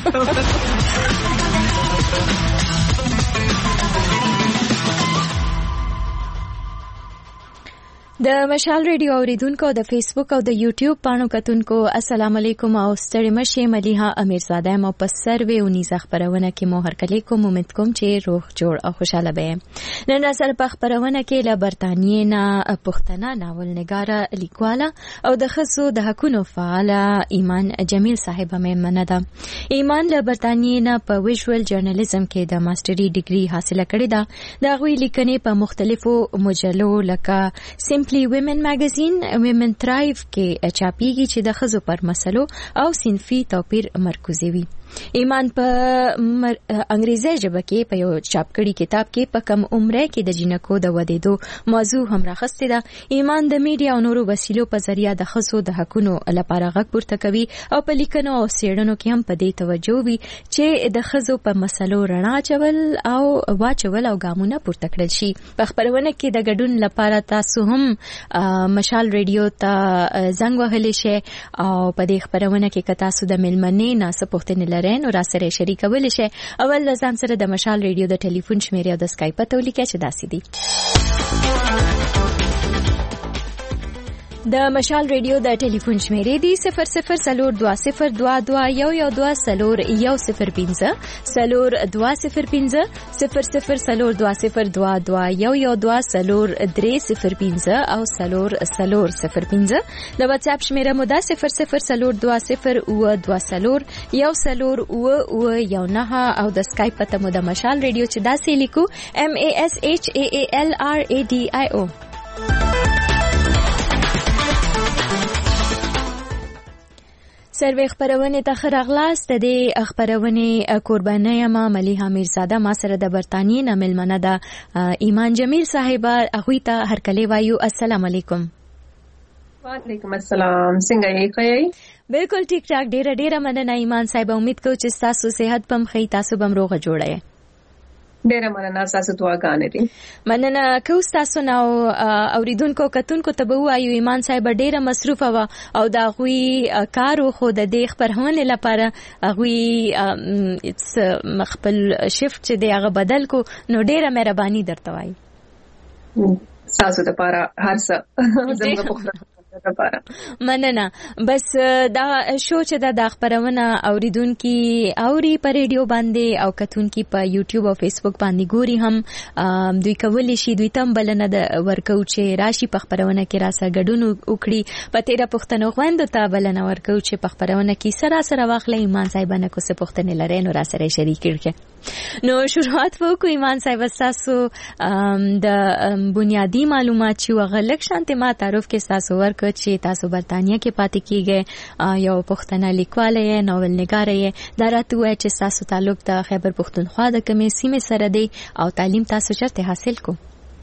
د مشال ریډیو اوریدونکو د فیسبوک او د یوټیوب پاڼو کتونکو السلام علیکم او ستړي مشه. ملیحه امیرزاده مو په سروې اونیزه خبرونه کې مو هرکلی کوم. امید کوم چې روغ جوړ او خوشاله به. نن سره په خبرونه کې له برتانیې نه پښتنه ناول نګاره لیکواله او د ښځو د حقوقو فعاله ایمان جمیل صاحب مېمنه ده. ایمان له برتانیې نه په ویژوال جرنالیزم کې د ماستري ډیګري حاصله کړې ده. د هغوی لیکنې په مختلفو مجلو لکه ویمن میگزین، ویمن ترایو کې چاپیږي چې د ښځو پر مسلو او صنفي توپیر مرکزي وي. ایمان په انګریزي ژبه کې په یو چاپ کړي کتاب کې په کم عمره کې د جنکو د ودېدو موضوع هم راخسته ده. ایمان د میډیا او نورو وسیلو په ذریعہ د ښځو د حقوقو لپاره غږ پورته کوي او په لیکنو او څېړنو کې هم په دې توجه وي چې د ښځو په مسلو رڼا اچول او ګامونه پورته کړل شي. په خبرونه کې د ګډون لپاره تاسو هم مشال ریډیو ته زنګ وهلی شئ او په دې خبرونه کې که تاسو د ملمنې نه څه پوښتنې نو را سره شریکولی شي. اول ځان سره د مشال ریډیو د ټلیفون شمیرې او د اسکایپ ته ولیکئ چې داسې دي. د مشال ریډیو د ټلیفون شمیرې دي 002022211015 002022211015 او 0005. د واتس اپ شمیره مو ده 0020220109 او د اسکایپ ته مو د مشال ریډیو چې داسې لیکو MASHALRADIO. سروې خبرونه ته خراغلاست. د خبرونه قرباني ما ملیحه امیرزاده ما سره د برتانیې نه ملمنه ده ایمان جمیل صاحب. هغوی ته هرکلی وایو. السلام علیکم. وعلیکم السلام. څنګه یې خیر؟ بالکل ټیک ټاک. ډیره مننه ایمان صاحب. امید کوم چې تاسو صحت پم خې، تاسو بم روغه جوړه یې. ډیره مننه. تاسو دعاګانې دي. مننه کو تاسو نو اوریدونکو کتونکو ته به وایو ایمان صاحب ډیره مصروفه و او دا غوي کارو خو د دې خبرونه لپاره غوي مخبل شفت چې دی هغه بدل کو نو ډیره مهرباني درته وای. تاسو ته لپاره هر څه زموږ په مننه. بس دا شو چې دا خبرونه اوریدونکو اوري په ریډیو باندې او کتونکو په یوټیوب او فیسبوک باندې ګوري هم دوی کولی شي دوی تم بلنه د ورکو چې راشي په خبرونه کې راسه ګډون وکړي. په تیره پښتنو غوندو ته بلنه ورکو چې په خبرونه کې سره واخلې. ایمان صاحب نه کو څه پښتنه لري نو را سره شریک کړي. نو شروعات وکړو. ایمان صاحب تاسو د بنیادی معلومات چې وغلک شانته ما تعارف کې تاسو ورک چې تاسو برتانیې کې پاتې کیږئ، یو پښتنه لیکواله یې، ناول نګاره یې. دا راته وایي چې تاسو تعلق د خیبر پښتونخوا د کومې سیمې سره دی او تعلیم تاسو چیرته حاصل کو؟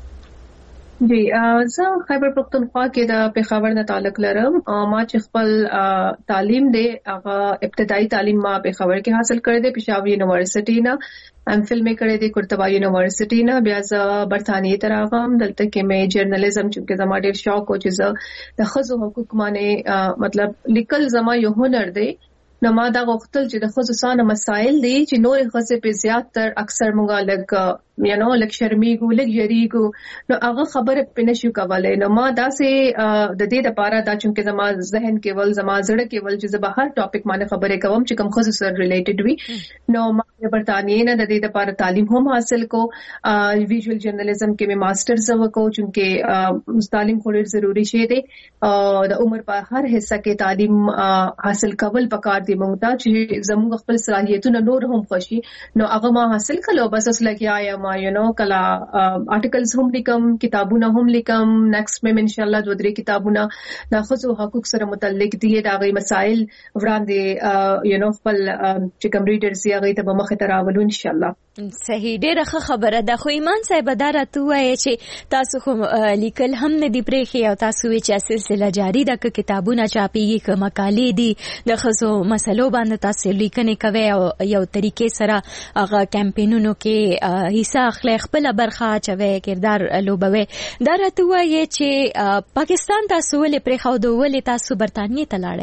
جی زه خیبر پښتونخوا کې د پېښور نه تعلق لرم. ما چې خپل تعلیم دی هغه ابتدایي تعلیم ما پېښور کې حاصل کړی دی، پېښور یونیورسيټي نه. ام فل می کړی دی کورتبا یونیورسيټي نه. بیا زه برتانیې ته راغلم. دلته کې مې جرنالیزم چې زما ډېر شوق و چې زه د ښځو حقوق باندې مطلب لیکل زما یو هنر دی. نو ما دا غوښتل چې د ښځو سره مسایل دي چې نور ښځې په زیات تر اکثر موږ لګ لک شرمیګو لګ یریګو نو هغه خبره پنه شو کولای. نو ما دا سه د دې لپاره دا چې زما ذهن کې ول زما زړه کې ول چې زه به هر ټاپک باندې خبرې کوم چې کوم ښځو سره ریلیټډ وي. نو ما برتانیې نه د دې لپاره تعلیم هم حاصل کو. ویژوال جرنالیزم کې مې ماسترز وکړو چې تعلیم خوري ضروری شی دی. د عمر په هر حصہ کې تعلیم حاصل کول پکار دي موږ ته چې زموږ خپل صلاحیتونه نور هم خوشي. نو هغه ما حاصل کړو. بس اوس لګیا یم کلا آرټیکلز هم لیکم، کتابونه هم لیکم. نیکسټ مې ان شاء الله 2-3 کتابونه د ښځو حقوق سره متعلق دي. دا غي مسائل وړاندې خپل چې کوم ریډرز یې هغه ته به مخ مخ ته راولو ان شاء الله. صحیح، ډیره ښه خبره ده. خو ایمان صاحب دا راته وایي چې تاسو خو لیکل هم نه دی پرېښي او تاسو وایي چې سلسله جاری ده، که کتابونه چاپېږي که مقالې دي د ښځو مسلو باندې تاسو لیکنې کوئ او یو طریقې سره هغه کمپینونو کې حصہ اخلئ، خپله برخه اچوئ، کردار لوبوئ. دا راته وایي چې پاکستان تاسو ولې پرېښودو، ولې تاسو برطانیې ته لاړئ؟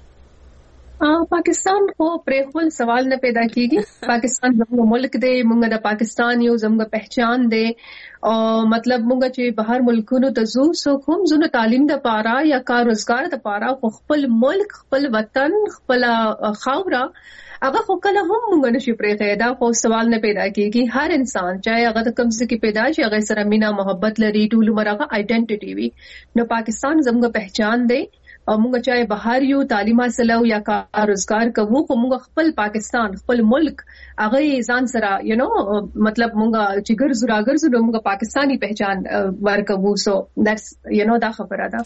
پاکستان خو پرېښول سوال نه پیدا کیږي. پاکستان زموږ ملک دی، موږ د پاکستان یو زموږ پہچان دی او مطلب موږ چې بهر ملکونو ته ځو سو کوم زونه تعلیم د پاره یا کار روزګار د پاره خپل ملک، خپل وطن، خپل خاوره هغه خو کله هم موږ نشو پرېښی. دا خو سوال نه پیدا کیږي. هر انسان چاہے هغه د کوم ځای کې پیدا شي هغه سره مینا محبت لري، ټول عمر هغه آئیډنټیټي وي. نو پاکستان زموږ پہچان دی او موږ چاہے بهر یو تعلیم حاصلو یا کار روزګار کوو، خو موږ خپل پاکستان، خپل ملک هغه ځان سره مطلب موږ چې ګرځو راګرځو نو موږ پاکستانی پہچان ورکوو. سو دیټس دا خبره ده.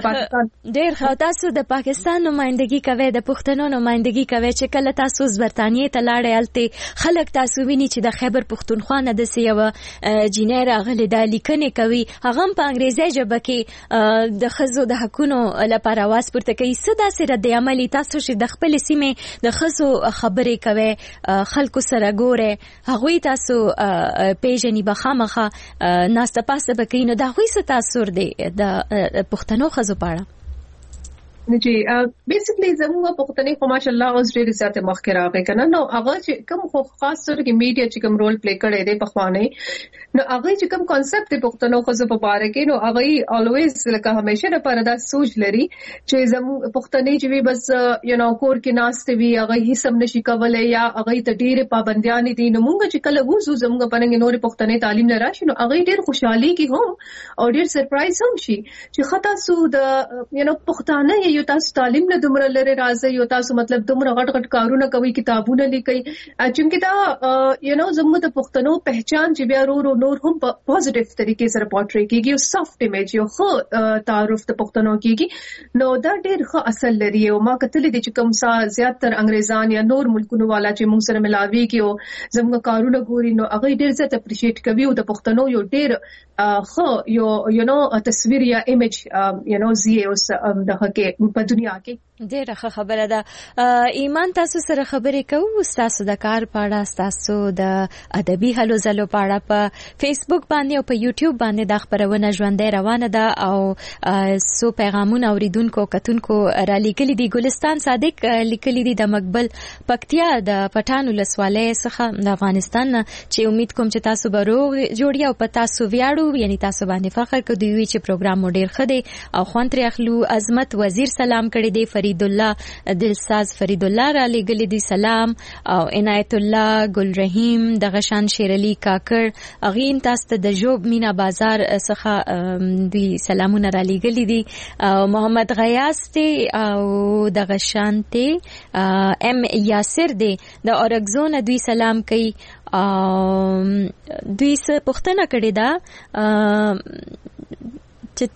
ډېر ښه. تاسو د پاکستان نمائندګي کوئ، د پښتنو نمائندګي کوئ، چې کله تاسو برطانیې ته لاړئ هلته خلک تاسو ویني چې د خیبر پښتونخوا نه داسې یوه جینۍ راغلې ده، لیکنې کوي، هغه هم په انګریزي ژبه کې د ښځو د حقونو لپاره آواز پورته کوي. څه داسې رد عمل تاسو چې د خپلې سیمې د ښځو خبرې کوئ، خلکو سره ګورئ، هغوی تاسو پیژني به خامخا ناسته پاسته به کوي، نو د هغوی څه تاثر دی د پښتنو ښځو په اړه؟ جی بیسیکلی زموږ پښتني خو ماشاءالله اوس ډېر زیات مخکې راغی کنه. نو هغه چې کوم خو خاص طور کې میډیا چې کوم رول پلی کړی دی پخوانی، نو هغه چې کوم کانسپټ دی پښتنو خو په باره کې، نو هغه الویز لکه همیشه لپاره دا سوچ لري چې زموږ پښتني چې وي بس کور کې ناشته وي، هغه هیڅ هم نشي کولای یا هغه ته ډېرې پابندیاں دي. نو موږ چې کله وځو زموږ پرنګ نور پښتني تعلیم نه راشي، نو هغه ډېر خوشحالي کې هم او ډېر سرپرایز هم شي چې خطا سو د پښتانه یو تاسو تعلیم نه دومره لري راځي، یو تاسو مطلب دومره غټ غټ کارونه کوي، کتابونه لیکي، چې دا زموږ د پښتنو پہچان چې بیا ورو نور هم په پوزټیو طریقې سره پورټری کیږي او سافټ ایمیج یو ښه تعارف د پښتنو کیږي. نو دا ډېر ښه اصل لري. او ما کتلې دي چې کوم څه زیاتره انګریزان یا نور ملکونو والا چې موږ سره ملاويږي او زموږ کارونه ګوري، نو هغه ډېر زیات اپریشیټ کوي او د پښتنو یو ډېر ښه یو تصویر یا ایمیج زی اوس دغه کې په دنیا کې. ډېره ښه خبره ده. ایمان تاسو سره خبرې کوو ستاسو د کار په اړه، ستاسو د ادبي هلو ځلو په اړه. په فیسبوک باندې او په یوټیوب باندې دا خپرونه ژوندۍ روانه ده او څو پیغامونه اوریدونکو کتونکو را لیکلي دي. ګلستان صادق لیکلي دي د مقبل پکتیا د پټان ولسوالۍ څخه د افغانستان نه، چې امید کوم چې تاسو به روغ جوړ یو په تاسو ویاړو، یعنی تاسو باندې فخر کوو. دوی چې پروګرام مو ډېر ښه دی او خوند ترې اخلو. عظمت وزیر سلام کړی دی، فرید الله دلساز فرید الله را لګلی دی سلام، او عنایت الله ګل رحیم دغه شان شیر علي کاکړ اغین تاسو ته د جوب مینا بازار څخه دی سلامونه را لګلی دي. محمد غیاث دی او دغه شان ته ام یاسر دی د اورګزون دوی سلام کوي. دوی څه پوښتنه کړې ده چې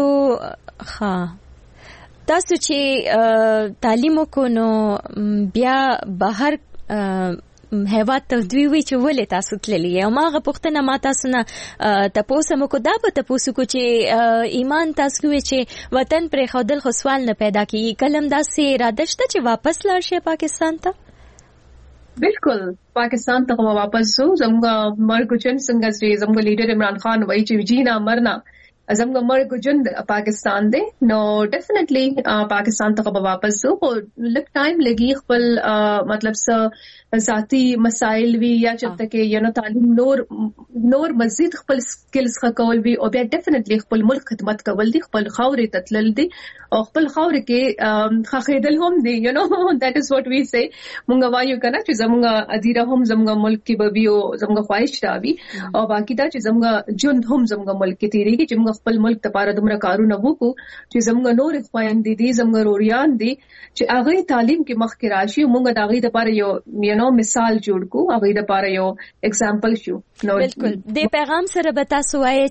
تاسو چې تعلیم وکړو نو بیا بهر هیواد ته دوی وی چې ولې تاسو تللی او ما غو پښتنه ما تاسو نه تاسو مو کو دا به تاسو کو چې ایمان تاسو وی چې وطن پر خودل خو سوال نه پیدا کیږي کلم دا سي اراده شته چې واپس لاړ شي پاکستان ته؟ بالکل پاکستان ته واپس شو. زموږ مرګ چن څنګه چې زموږ لیډر عمران خان وایي چې جینا مرنا زموږ مرګ جن پاکستان دی. نو ډیفینیټلی پاکستان ته واپس شو خو لږ ټایم لګي خپل مطلب ذاتی مسائل وی یا چې تک تعلیم نور مزید خپل سکلز خکول وی او بیا ډیفینیټلی خپل ملک خدمت کول دي خپل خاورې تتلل دي او خپل خاورې کې خخیدل هم دي that is what we say. مونږ وایو کنه چې زموږ ادیره هم زموږ ملک کې به وي او زموږ خواهش دا وي او باقی دا چې زموږ جون هم زموږ ملک کې تیریږي چې موږ خپل ملک لپاره دومره کارونه وکړو چې زموږ نور خويندې دي زموږ روریان دي چې هغه تعلیم کې مخکې راشي موږ د هغه لپاره یو مثال جوړ کو هغه لپاره یو اگزامپل شو. بالکل د پیغام سره به تاسو وایي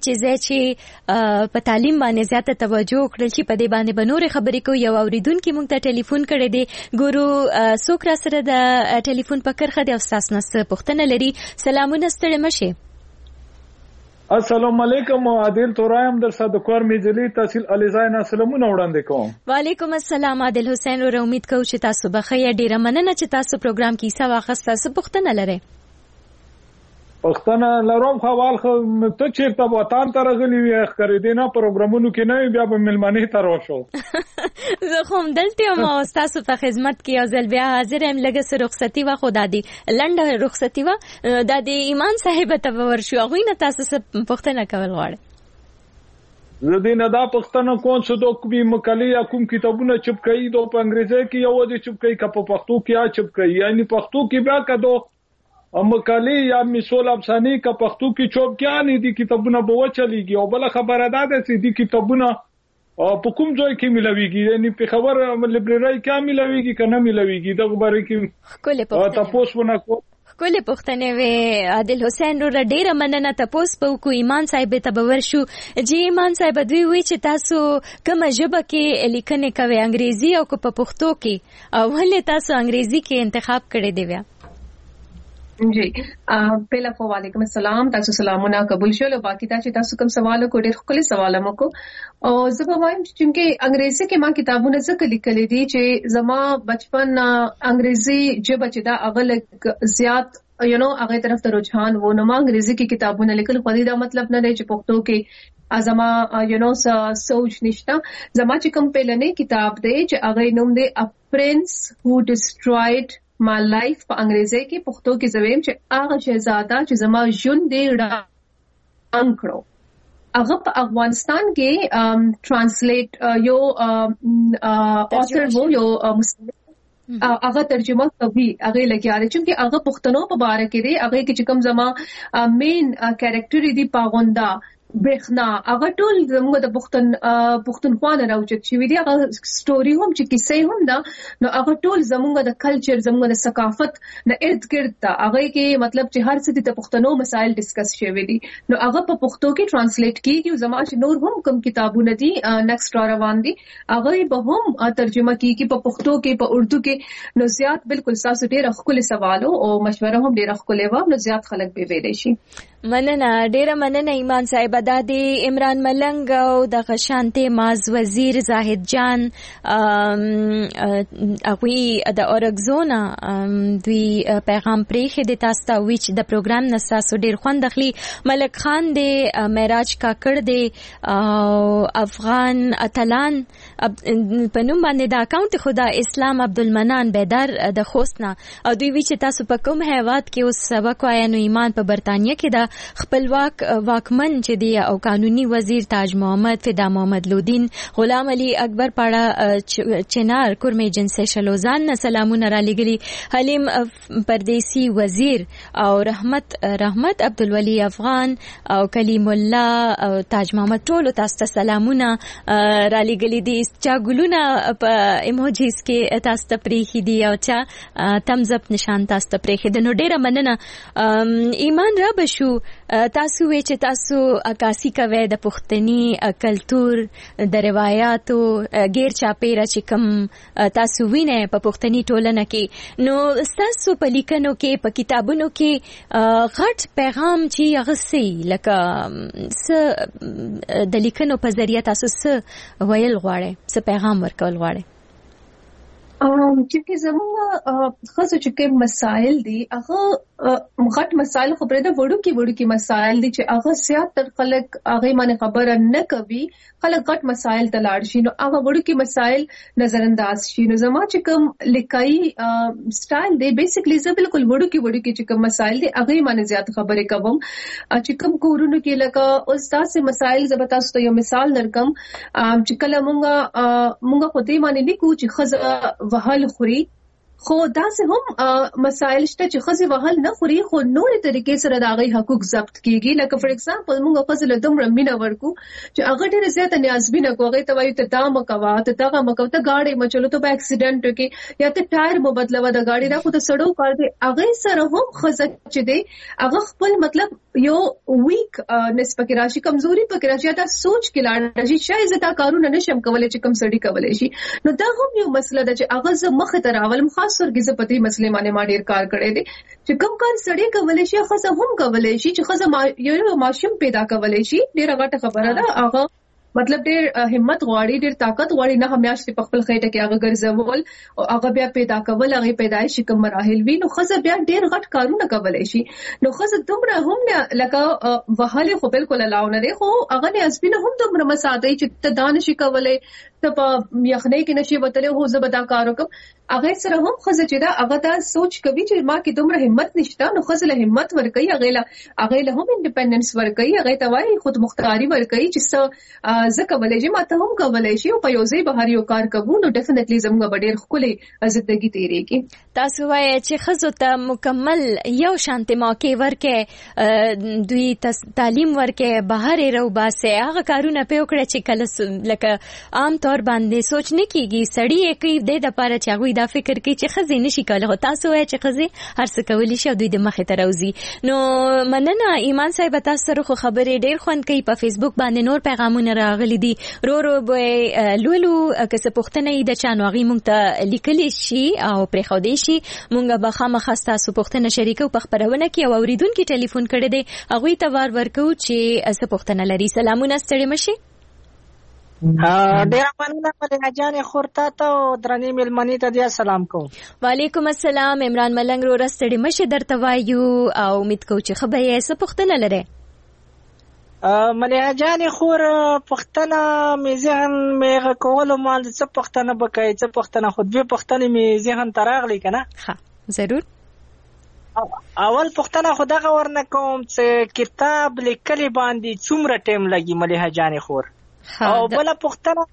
چې په تعلیم باندې زیاته توجه وکړئ چې په دې باندې بنور خبرې کو یو اوریدونکو موږ ته ټلیفون کړی دی ګورو سوکرا سره د ټلیفون په کرخه د استاد نس پښتنه لري. سلامونه ستړي مشه. السلام علیکم عادل تورایم در صدقور میجلی تحصیل الیزای نه سلامونه وړاندې کوم. وعلیکم السلام عادل حسین ور امید کوم چې تاسو بخیر. ډیره مننه چې تاسو پروګرام کې څه واخست تاسو پښتنه لري. پښتنه لروم خوال خو ته چیرته وطن ته راغلی وي خریدې نه پروګرامونو کې نه بیا به ملمنه ته راشو. زه خو دلته ما تاسو په خدمت کې ازل بیا حاضر هم لګه رخصتي وا خدا دی لنډه رخصتي وا د ایمان صاحب ته ورشو غوی نه تاسو پښتنه کول غواړي. زدين دا پښتنه کون څه دوک به مکلی کوم کتابونه چپ کړي دو په انګریزي کې یو د چپ کړي کپ پښتو کې چپ کړي یعنی پښتو کې بیا کدو مکلی یا مثال افسانه کا پښتو کې چوب کې نه دي کتابونه به چلیږي او بل خبره ده چې دي کتابونه په کوم ځای کې ملويږي یعنی په خبر لایبرری کې ملويږي کنه ملويږي د خبرې کې تاسو ونه کو کله پښتنه وی عادل حسین رو ډیره مننه تاسو په کو ایمان صاحب ته باور شو جی ایمان صاحب دوی وی چې تاسو کومه ژبه کې لیکنه کوي انګریزي او په پښتو کې او ولې تاسو انګریزي کې انتخاب کړی دی بیا؟ جی پہلا خو وعلیکم السلام تاسو سلامونه قبول شول او باقی تاسو کوم سوال کو ډېر خپل سوال مکو او زه وایم چې انګریزي کې ما کتابونه ځکه لیکلې دي چې زما بچپن انګریزي ژبه چې دا اغل زیات هغه طرف ته رجحان و نو ما انګریزي کې کتابونه لیکل خو دا مطلب نه دی چې پښتو کې ازما سوچ نشتا زما چې کوم پهلنې کتاب دی چې هغه نوم دی A Prince Who Destroyed My Life په انګریزي کې پښتو کې زویم چې هغه شهزاده چې زما ژوند دی ړنګ کړو هغه په افغانستان کې ترانسلیټ یو author وو یو هغه ترجمه کوي هغه لګیاله چې هغه پښتنو په باره کې دی هغه کې چې کوم زما مین کریکټر دی پاغوندا برخنا هغه ټول زموږ د پښتونخوا راوچت شوی دی هغه سټوري هم چې کیسې هم دا نو هغه ټول زموږ د کلچر زموږ د ثقافت نه ارد گرد دا هغه کې مطلب چې هر څه د پښتنو مسایل ډیسکس شوی دي نو هغه په پښتو کې ترانسلیټ کیږي او زما چې نور هم کوم کتابونه دي نیکسټ روان دي هغه به هم ترجمه کیږي په پښتو کې په اردو کې نو زیات بالکل تاسو ډېر خپل سوالو او مشوره هم ډېر خپل و نو زیات خلک به ویلې شي. مننه ډیره مننه ایمان صاحب د عمران ملنګ او د غشانته ماز وزیر زاهد جان اغوی د اورګزونا دوی پیغام پرې د تاسو ته ویچ د پروګرام نساسو ډیر خوند اخلي ملک خان د معراج کاکړ د افغان اتلان په نوم باندې د اکاونټ خدا اسلام عبدالمنان بیدار د خوستنا او دوی ویچ تاسو په کوم هیواد کې اوس سبق وایي نو ایمان په برتانیه کې د خپلواک واکمن چې دی او قانوني وزیر تاج محمد فدا محمد لودین غلام علي اکبر پاړه چنار کورمه جنسه شلوزان سلامونه را لګلی حلیم پردیسی وزیر او رحمت عبدالولی افغان او کلیم الله او تاج محمد ټول تاسو ته سلامونه را لګلی دي چا ګلونه په ایموجیز کې تاسو ته پریخي دي او چا تمز اپ نشان تاسو ته پریخي دي نو ډیره مننه ایمان را بشو تاسو وی چې تاسو عکاسي کوي د پښتني کلچر د روایتو غیر چاپیره چې کوم تاسو وینئ په پښتني ټولنه کې نو تاسو په لیکنو کې په کتابونو کې غټ پیغام چې غسي لکه س د لیکنو په ذریعہ تاسو س ویل غواړئ س پیغام ورکول غواړئ چې زموږ خاصه چې کوم مسائل دي هغه غټ مسائل خبره ده وړوکی مسائل دي چې هغه زیات تر خلک هغه باندې خبره نه کوي خلک غټ مسائل ته لاړ شي نو هغه وړوکی مسائل نظر انداز شي نو زما چې کوم لیکای سټایل دی بیسیکلی زه بالکل وړوکی چې کوم مسائل دي هغه باندې زیات خبرې کوم چې کوم کورونو کې لکه اوس تاسو مسائل زبتا ستو یو مثال نرکم چې کله مونږه خو دې باندې لیکو چې خزه وهل خوري خو داسې هم مسایل شته چې خزي وهل نه خوري خو نورې طریقې سره د هغه حقوق ضبط کیږي. لکه فور ایگزامپل موږ خزل دومره مینا ورکو چې هغه ډېر زیات نیازبینه کوي ته وایي ته دا مکوا ته دغه مکوا ته گاډي مچلو ته به اکسیډنټ وکي یا ته ټایر مو بدلوه د گاډي دا خو ته سړو کار دی. هغه سره هم خزه چې دی هغه خپل مطلب یو ویک نسبت کې راشي کمزوري پکې راشي دا سوچ کې لاړ شي شاید زه دا کارونه نشم کولای چې کم سړی کولای شي. نو دا هم یو مسله ده چې هغه زه مخ ته راولم خاص ورګه زه پتی مسلې باندې ما ډیر کار کړی دی چې کوم کار سړی کولای شي خزه هم کولای شي چې خزه یو ماشوم پیدا کولای شي ډیره غټه خبره ده. هغه مطلب ډیر همت غواړي ډیر طاقت غواړي نه همیاشته په خپل خېټه کې هغه ګرځول او هغه بیا پیدا کول هغه پیدایشي کوم مراحل وي نو خزه بیا ډیر غټ کارونه کولای شي. نو خزه دومره هم نه لکه وهاله خو بالکل لاو نه دی خو هغه نه اسبینه هم دومره مساعدي چې ته دانش کولای ته په یخنۍ کې نشي وتلې هو زبدا کار وکم هغه سره هم خزه چې دا هغه دا سوچ کوي چې ما کې دومره همت نشته نو خزه له همت ورکي هغه له هم انډیپندنس ورکي هغه ته وایي خود مختاري ورکي چې زکه ولې چې ماته هم کولای شي او په یو ځای بهر یو کار کوو نو ډیفینټلی زموږ ډېر خولي ژوندۍ تیریږي. تاسو وایي چې خزو ته مکمل یو شانتي موقع ورکې دوی تعلیم ورکې بهر رو باسه هغه کارونه په وکړه چې کله لکه عام طور باندې سوچ نه کیږي سړی کې د لپاره چې هغه دا فکر کوي چې خزي نشي کولای. تاسو وایي چې خزي هر څه کولی شي او دوی د مخې ته راوځي. نو مننه ایمان صاحب تاسو سره خو خبرې ډېر خوند کوي په فیسبوک باندې نور پیغامونه راغلي دي رو به لولو که څه پوښتنه د چانو هغه مونږ ته لیکلی شي او پرې خو دې شي مونږ به خامخا تاسو پوښتنه شریکو په خبرونه کې او اوریدونکو ټلیفون کړی دی هغه ته وار ورکو چې څه پوښتنه لري. سلامونه ستړي مشي. ډیر مننه ملنګ جان خورتا ته او درنې ملمنې ته دې سلام کوم. وعلیکم السلام عمران ملنګ رو رستړي مشه درته وایو او امید کوم چې خبره یې څه پوښتنه لري. ملنګ جان خور پوښتنه مې ذهن مې کولو مال څه پوښتنه بکای څه پوښتنه خود به پوښتنه مې ذهن تراغلی کنه. ها ضرور. اول پوښتنه خدغه ورنه کوم چې کتاب لیکلي باندې څومره ټیم لګي ملنګ جان خور او بل پوښتنه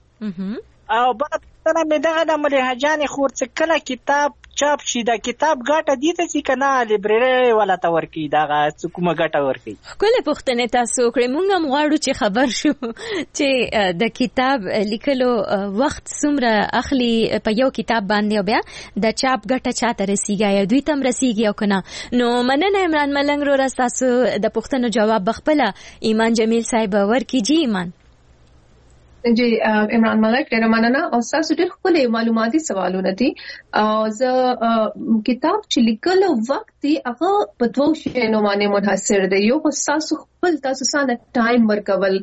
مې دغه د ملنګ جان خور چې کله کتاب چاپ شي دا کتاب ګټه دي ته چې کنه لایبرری ولا تا ورکی دغه کومه ګټه ورکی. کله پوښتنه تاسو کړې مونږ هم غواړو چې خبر شو چې د کتاب لیکلو وخت څومره اخلي په یو کتاب باندې او بیا د چاپ ګټه چاته رسیږي یا دوی تم رسیږي او کنه. نو مننه عمران ملنګ رو تاسو د پوښتنو جواب بخپله ایمان جمیل صاحب ورکی. جی ایمان. جی عمران ملک ډیر مننه او تاسو ډیر خپل معلوماتي سوالونه دي. زه کتاب چې لیکل وخت دی هغه په دوه شیانو باندې منحصر دی. یو خو تاسو خپل تاسو سره ټایم ورکول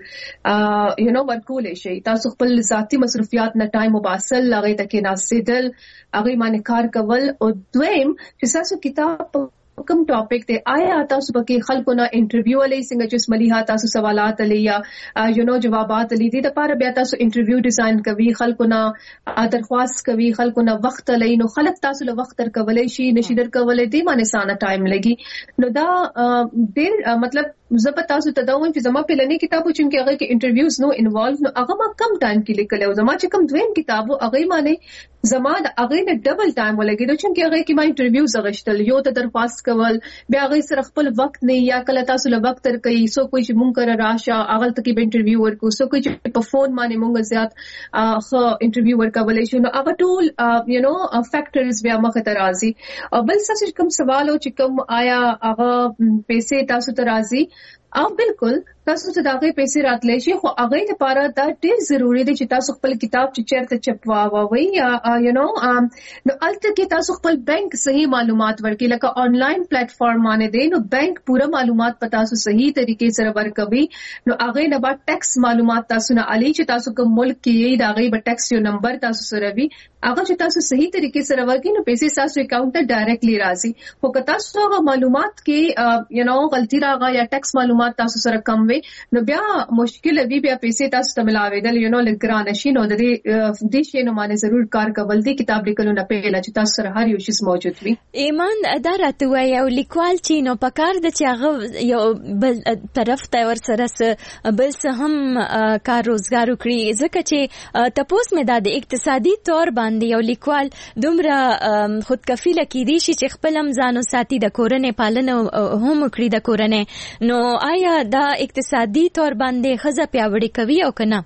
ورکول شي تاسو خپل ذاتی مصرفيات نه ټایم وباسل هغه تکي ناسیدل هغه باندې کار کول او دویم چې تاسو کتاب کوم ټاپک ته آیا تاسو پکې خلکو نه انټرویو ولې څنګه چې مليها تاسو سوالات لیا جوابات لې دي د پاره بیا تاسو انټرویو ډیزاین کوي خلکو نه درخواست کوي خلکو نه وخت لې نو خلک تاسو له وخت تر کولې شي نشي در کولې دي باندې سانه ټایم لګي. نو دا ډېر مطلب زه په تاسو ته دا وایم چې زما په لنی کتابو چې هغه کې انټرویوز نو انوالو نو هغه ما کم ټایم کې لیکل او زما چې کم دویم کتابو هغه باندې زما د هغه نه ډبل ټایم ولګیدو چې هغه کې ما انټرویوز غشتل یو ته درخواست کول بیا هغه سره خپل وخت نه یا کله تاسو له وخت تر کوي سو کوئی چې مونږ کرا راشه هغه ته کې انټرویو ورکو سو کوئی چې په فون باندې مونږ زیات خو انټرویو ورکولې شو نو هغه ټول فیکټرز بیا مخه ته راځي. او بل څه چې کوم سوال او چې کوم آیا هغه پیسې تاسو ته راځي او بالکل تاسو ته دغه پیسې راتلې شي خو هغه لپاره دا ډېر ضروری دی چې تاسو خپل کتاب چې چیرته چپواوي یا نو الته کې تاسو خپل بانک صحیح معلومات ورکړي لکه آنلاین پلیټفارم باندې دی نو بانک پورا معلومات پتا تاسو صحیح طریقې سره ورکوي نو هغه نه بعد ټیکس معلومات تاسو نه علي چې تاسو کوم ملک کې یې دغه به ټیکس یو نمبر تاسو سره وي هغه چې تاسو صحیح طریقې سره ورکړي نو پیسې تاسو اکاونټ ته ډایرکټلی راځي خو که تاسو هغه معلومات کې غلطي راغی یا ټیکس معلومات تاسو سره کم وي نو بیا مشکل وی بیا پیسې تاسو ته ملاویدل لګران شي نو د دې شی نو باندې ضرور کار کول دي کتاب لیکلو نه پیله چې تاسو سره هر یو شی موجود وي. ایمان ادارته وای او لیکوال چې نو پکار د چې هغه یو بل طرف ته ور سره بل هم کار روزګار وکړي ځکه چې تاسو مې د اقتصادي تور باندې باندې یو لیکوال دومره خودکفیله کیدی شي چې خپل هم ځان ساتي د کورنۍ پالنه هم کړی د کورنۍ نو آیا دا اقتصادي تور باندې خزه پیاوړی کوي او کنه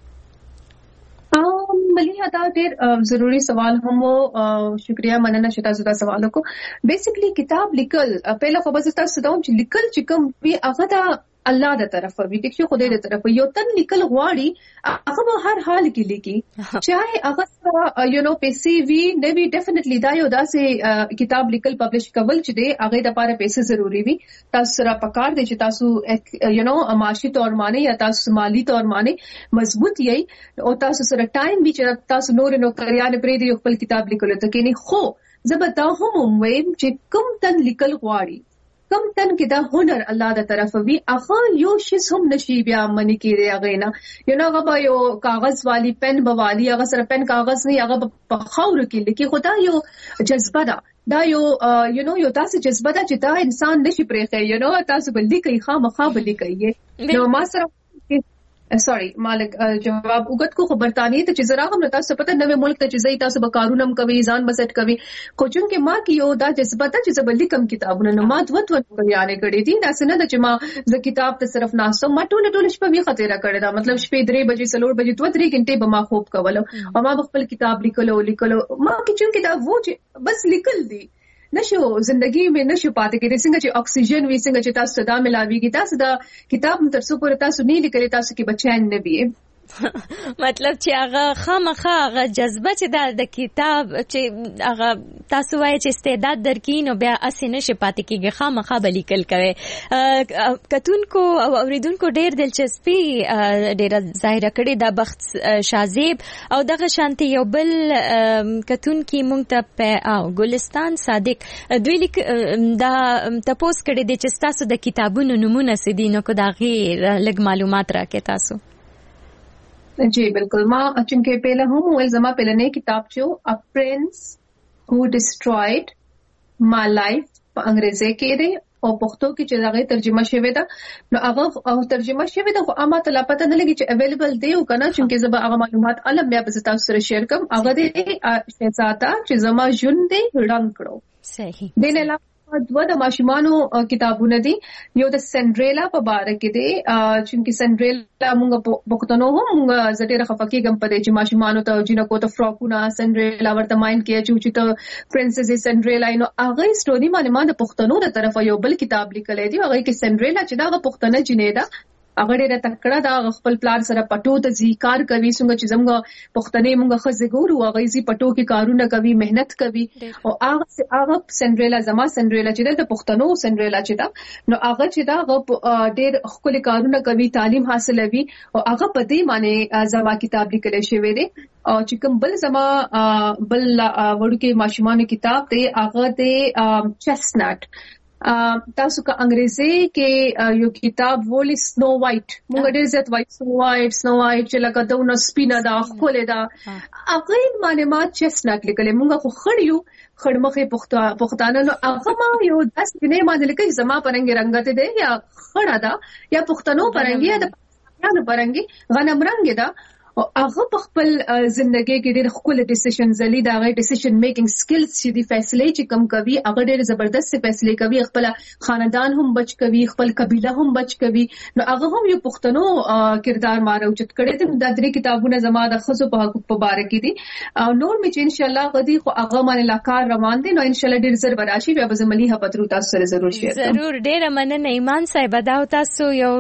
ملي دا ډېر ضروری سوال هم شکریہ مننه چې تاسو دا سوال وکړو بیسیکلی کتاب لیکل پهله خو بس تاسو دا چې لیکل چې کوم وی هغه دا الله د طرفه وی کې خدای د طرفه یو تن لیکل غواړي هغه به هر حال کې لیکي چاهي هغه یو نو پیسې وی نه وی ډیفینټلی دا یو داسې کتاب لیکل پبلش کول چې دی هغه د لپاره پیسې ضروری وي تاسو سره پکار دي چې تاسو یو نو معاشي تور باندې یا تاسو مالی تور باندې مضبوط یې او تاسو سره ټایم به چې تاسو نور نو کریان پرې دی خپل کتاب لیکلو ته کې نه خو زبتا هم ویم چې کوم تن لیکل غواړي کم تن کې دا هنر الله د طرف وی اخر یو شیز هم نشي بیا منی کېږي هغه نه یو نو هغه یو کاغذ والی پن بوالی هغه سره پن کاغذ نه هغه په خاور کې لیکي خدا یو جذبه دا یو یو نو یو تاسو جذبه دا چې دا انسان نشي پرېخي یو نو تاسو بل لیکي خامخا بل لیکي نو ما سره سوري مالک جواب وګت کو خبرتانی ته چې زرا هم تاسو پته نوې ملک ته چې زئی تاسو به کارونم کوي ځان بسټ کوي کوچون کې ما کې یو دا جذبه ته چې زبلی کم کتابونه نه ما دوت بیانې کړې دي دا څنګه چې ما ز کتاب ته صرف ناسو ما ټول شپه وی خطر کړی دا مطلب شپې 3 بجې 4 بجې 2-3 غنټې به ما خوب کولو او ما خپل کتاب لیکلو ما کې چې دا و چې بس لیکل دي نشو زندگی میں نشو پاتے کې څنګه چې اکسیجن وی څنګه چې تاسو صدا ملاويږي تاسو دا کتاب تر څو پورې تاسو نه لیکلی تاسو کې بچان نه وي مطلب چې هغه خامخا هغه جذبه چې د کتاب چې هغه تاسو وایي چې استعداد درکې نو بیا اسې نشي پاتې کېږي خامخا به لیکل کوي کتونکو او اوریدونکو ډېر دلچسپي ډېره ظاهره کړې د بخت شازیب او دغه شانتي یو بل کتونکي مونږ ته او ګلستان صادق دوی لیک دا تاسو کړي د چې تاسو د کتابونو نمونه سدي نو کو دا غیر لګ معلومات راکې تاسو जी बिल्कुल मां चूंकि पहले हूँ इल्ज़ामा पहले ने किताब जो A Prince Who Destroyed My Life अंग्रेजी के दे और पख्तो की चीज़ तर्जुमा शवे था न अगर तर्जुमा शवे था आमा तला पता न लगी कि अवेलेबल दे हो करना चूंकि जब आगा मालूमात अलग मैं बस ताऊ सर शेयर कम अगर दे शहजादा चीज़मा जुन दे रंग करो सही देने ला دوه د ماشومانو کتابونه دي یو د سندریلا په باره کې دي چې سندریلا موږ پښتنو هم موږ زټه خفقي غم پدې چې ماشومانو ته جنکو ته فراکونه سندریلا ورته ماین کې چې ته پرنسس سندریلا نو هغه سټوري باندې ما د پښتنو تر طرفه یو بل کتاب لیکل دی هغه کې سندریلا چې دا پښتنه جنې ده هغه ډېر تکړه دا خپل پلان سره پټو ته ذکر کوي څنګه چې زموږ پښتنې موږ خزه ګورو هغه زی پټو کې کارونه کوي مهنت کوي او هغه سندریلا زما سندریلا چې د پښتنو سندریلا چې دا نو هغه چې دا ډېر خپل کارونه کوي تعلیم حاصلوي او هغه په دې معنی زما کتاب لیکل شوی دی او چې کوم بل زما بل وړوکی ماشومان کتاب دی هغه دی چسنټ تاسو کا انګریزي کې یو کتاب وولي سنو وایټ موږ ډېر زیات وایټ سنو وایټ چې لکه دونه سپینه دا خولې دا هغه معنی ما چسنټ لیکل موږ خو خړیو خړمخه پښتانه نو هغه ما یو داس نه باندې لیکل زما پرنګ رنگته دی یا خړا دا یا پښتنو پرنګ یا د پښتنو پرنګ غنم رنگ دا او هغه په خپل ژوندۍ کې ډېر خپل ډیسیژن زلي دا غي ډیسیژن میکینګ سکلز چې دی فیصله چې کم کوي هغه ډېر زبردست فیصله کوي خپل خاندان هم بچ کوي خپل قبيله هم بچ کوي نو هغه هم یو پښتنو کردار مارو چت کړي ته د درې کتابونه زما د خصو په حق مبارک دي او نور مې چې ان شاء الله غدي خو هغه باندې لاکار روان دي نو ان شاء الله ډېر زر براشي بیا به زملي هپترو تاسو سره ضرور شیر ضرور ډېر مننه ایمان صاحب دا تاسو یو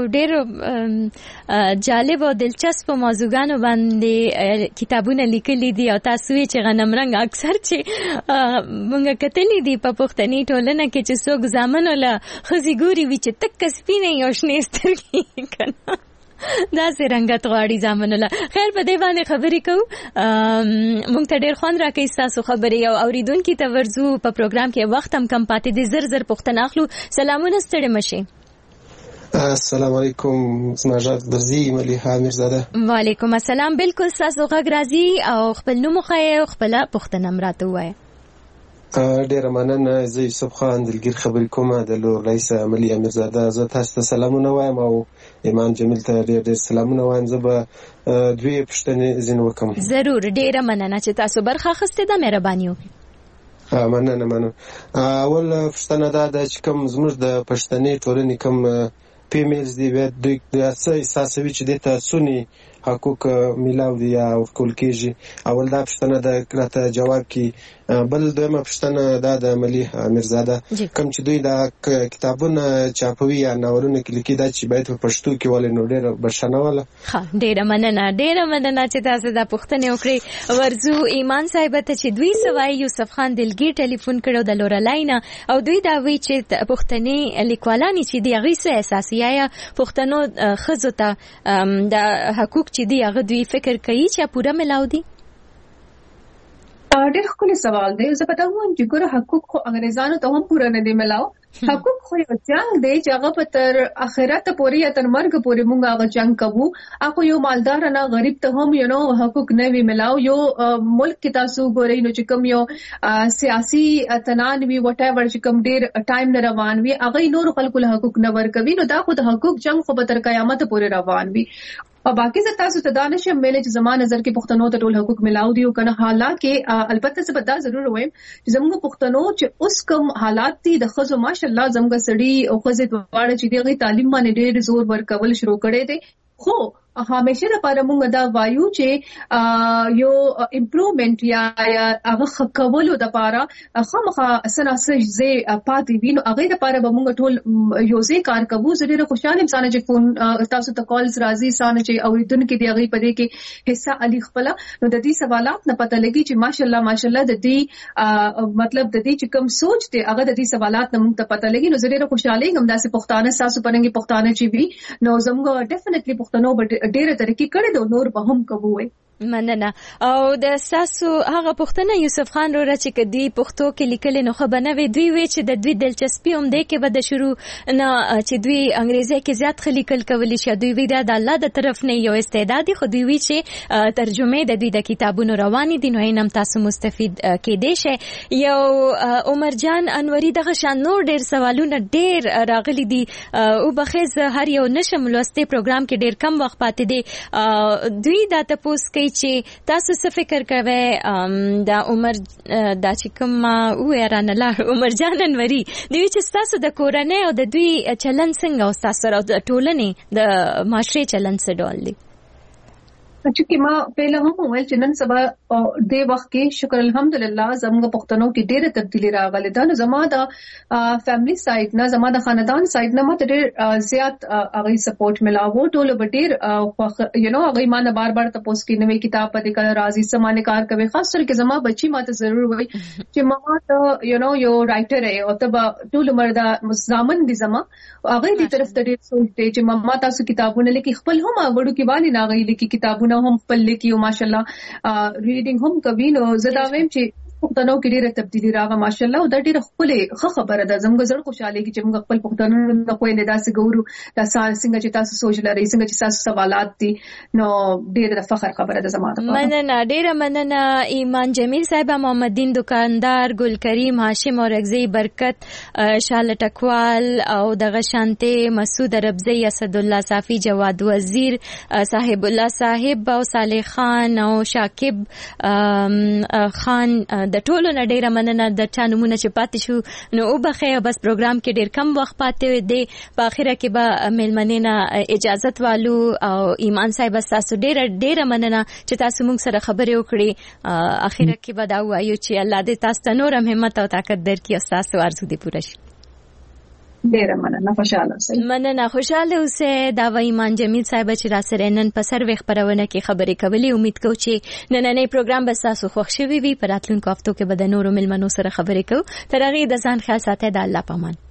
ډېر جالب او دلچسپ موضوعګانو باندې کتابونه لیکلي دي او تاسو چې غنم رنگ اکثر چې مونږ کتلې دي په پښتني ټولنه کې چې څوک ځامن ولا خزي ګوري وي چې تک سپینې یو شنې سترګې کنه دا سه رنگت غواړي ځامن ولا خیر په دې باندې خبرې کوو مونږ ته ډېر خوند راکې تاسو خبرې او اوریدونکو ته ورزو په پروګرام کې وخت هم کم پاتې دي زر پښتنه اخلو سلامونه ستړي مشي السلام علیکم زماجات درزی ملیحه میرزاده وعلیکم السلام بالکل تاسو غږ راځي او خپل نوم خو خپل پښتنه مراته وای ډیره مننه. زه یوسف خان دلګیر خبرې کوم د لور رئیس عملی امیرزاده. زه تاسو ته سلامونه وایم او ایمان جمیل ته ډیر سلامونه وایم. زه به دوی پوښتنې ځین وکم. ضرور، ډیره مننه چې تاسو برخه اخیستې ده. مهرباني وکړئ. مننه. اول پوښتنه دا ده چې کوم زموږ د پښتني ټولنې کوم فیمیلز دی دوی څه احساسوي چې دې ته سني حقوق میلاو دي یا ورکول کېږي. اول دا پوښتنه ده راته جواب کړي. بل دویمه پوښتنه دا د ملي امیرزاده کوم چې دوی دا کتابونه چاپوي یا ناولونه کې لیکي دا چې باید په پښتو کې ولې نو ډېره بښنه وله. ډېره مننه چې تاسو دا پوښتنې وکړئ. ورځو ایمان صاحب ته چې دوی سوای یوسف خان دلګیر ټلیفون کړو د لورلای نه او دوی دا وی چې پښتني لیکوالانی چې دی هغه څه اساسي یا پښتنو ښځو ته د حقوق چې دی هغه دوی فکر کوي چې پوره ملاو دي. ډېر ښکلی سوال دی. زه پته وایم چې ګوره حقوق خو انګریزانو ته هم پوره نه دی ملاو. حقوق خو یو جنگ دی چې هغه په تر آخرت پورې یا تر مرګ پورې موږ هغه جنگ کوو. هغه یو مالدار نه غریب ته هم حقوق نه وی ملاو. یو ملک کې تاسو ګورئ نو چې کوم یو سیاسي تنان وی وټ ایور چې کوم ډېر ټایم نه روان وي هغه نور خلکو له حقوق نه ورکوي. نو دا خو د حقوق جنگ خو به تر قیامت پورې روان وي. او باقي زه تاسو ته دا نشم ویلی چې زما نظر کې پښتنو ته ټول حقوق ملاو دي او کنه. حالانکه البته زه به دا ضرور وایم چې زموږ پښتنو چې اوس کوم حالات دي د ښځو ماشاءالله زموږ سړي او ښځې دواړه چې دغه تعلیم باندې ډېر زور ورکول شروع کړي دي. خو همیشه لپاره موږ دا وایو چې یو امپروومنت یا هغه خکولو د لپاره خامخا اساسي زه پاتې وینو هغه لپاره به موږ ټول یو ځای کار کوو. زه ډېر خوشاله یم چې فون تاسو ته کالز راځي سانه چې اوریدونکو دی هغه په دې کې حصہ علي خپل نو د دې سوالات نه پته لګي چې ماشاءالله د دې مطلب د دې چې کوم سوچ دی هغه د دې سوالات نه موږ ته پته لګي. نو زه ډېر خوشاله یم داسې پښتانه تاسو پرنګي پښتانه چې وی نو زموږ ډیفینټلی پښتنو ډېر ترقی کړي دو نور به هم کوي. مننه. او د ساسو هغه پښتنه یوسف خان رو چې کدی پښتو کې لیکل نو خو بنوي دوی وی چې د دوی دلچسپي هم دی کې به د شروع نه چې دوی انګریزي کې زیات خلیکل کولی شي. دوی وی د الله د طرف نه یو استعداد خو دوی وی چې ترجمه د دوی د کتابونو رواني دي نو اینم تاسو مستفید کېدئ شئ. یو عمر جان انوري دغه شان نور ډېر سوالونه ډېر راغلي دي او بخیز هر یو نشم لوستي پروګرام کې ډېر کم وخت پاتې دي. دوی دا تاسو کې چې تاسو څه فکر کوئ دا عمر دا چې کوم ویرانه لار عمر جان انوري دوی چې تاسو د کورنۍ او د دوی چلن څنګه او تاسو د ټولنې د معاشري چلن څه ډول دی؟ چې ما پهله هم وویل چې نن سبا د وخت کې شکر الحمدلله زموږ پښتنو کې ډېره تبدیلی راغله ده. نو زما د فیملی سایډ نه زما د خاندان سایډ نه ماته ډېر زیات هغه سپورټ ملاو. ټول به ډېر هغه ما نه بار بار تاسو کې نوې کتاب پدې کړه راځي سمانه کار کوي. خاص کر کې زما بچي ماته ضرور وایي چې ماما ته یو رائټر ہے او ته ټول مردا مزامن دي زما هغه دې طرف ته ډېر سوچ دی چې ماما تاسو کتابونه لیکي خپل هم وړو کې باندې ناغې لیکي کتابونه هم خپل لیکي او ماشاءالله ریډینګ هم کوي. نو زه دا وایم چې پښتنو کې ډېره تبدیلی راغله ماشاءالله او دا ډېره خپل خبره ده. زموږ زړه خوشاله کی چې موږ خپل پښتنو نه کوی نه داسې ګورو دا څنګه چې تاسو سوچ لرئ څنګه چې تاسو سوالات دي نو ډېره فخر خبره ده زما ته. مننه ډېره مننه ایمان جمیل صاحب محمد دین دکاندار ګل کریم هاشم اورغزی برکت شال ټکوال او دغه شانته مسعود ربزی اسد الله صافی جواد وزیر صاحب الله صاحب او صالح خان او شاکب خان د ټولو نه ډیره مننه د چا نمونه چې پاتې شو نو وبخې بس پروګرام کې ډیر کم وخت پاتې دی. په اخره کې به مېلمنې نه اجازت والو او ایمان صاحب تاسو ډیره مننه چې تاسو موږ سره خبرې وکړې. اخره کې به دا وایو چې الله دې تاسو ته نور هم همت او طاقت درکړي او تاسو ارزو دې پوره شي. ډیره مننه خوشاله اوسه. دا و ایمان جمیل صاحب چې را سره نن په سروي خبرونه کې خبرې کولې. امید کوم چې نننې پروګرام به تاسو خوښ شوي وي. په راتلونکو هفتو کې به د نورو ملمنو سره خبرې کوو. تر هغه د ځان خیال ساتئ. د الله پامان.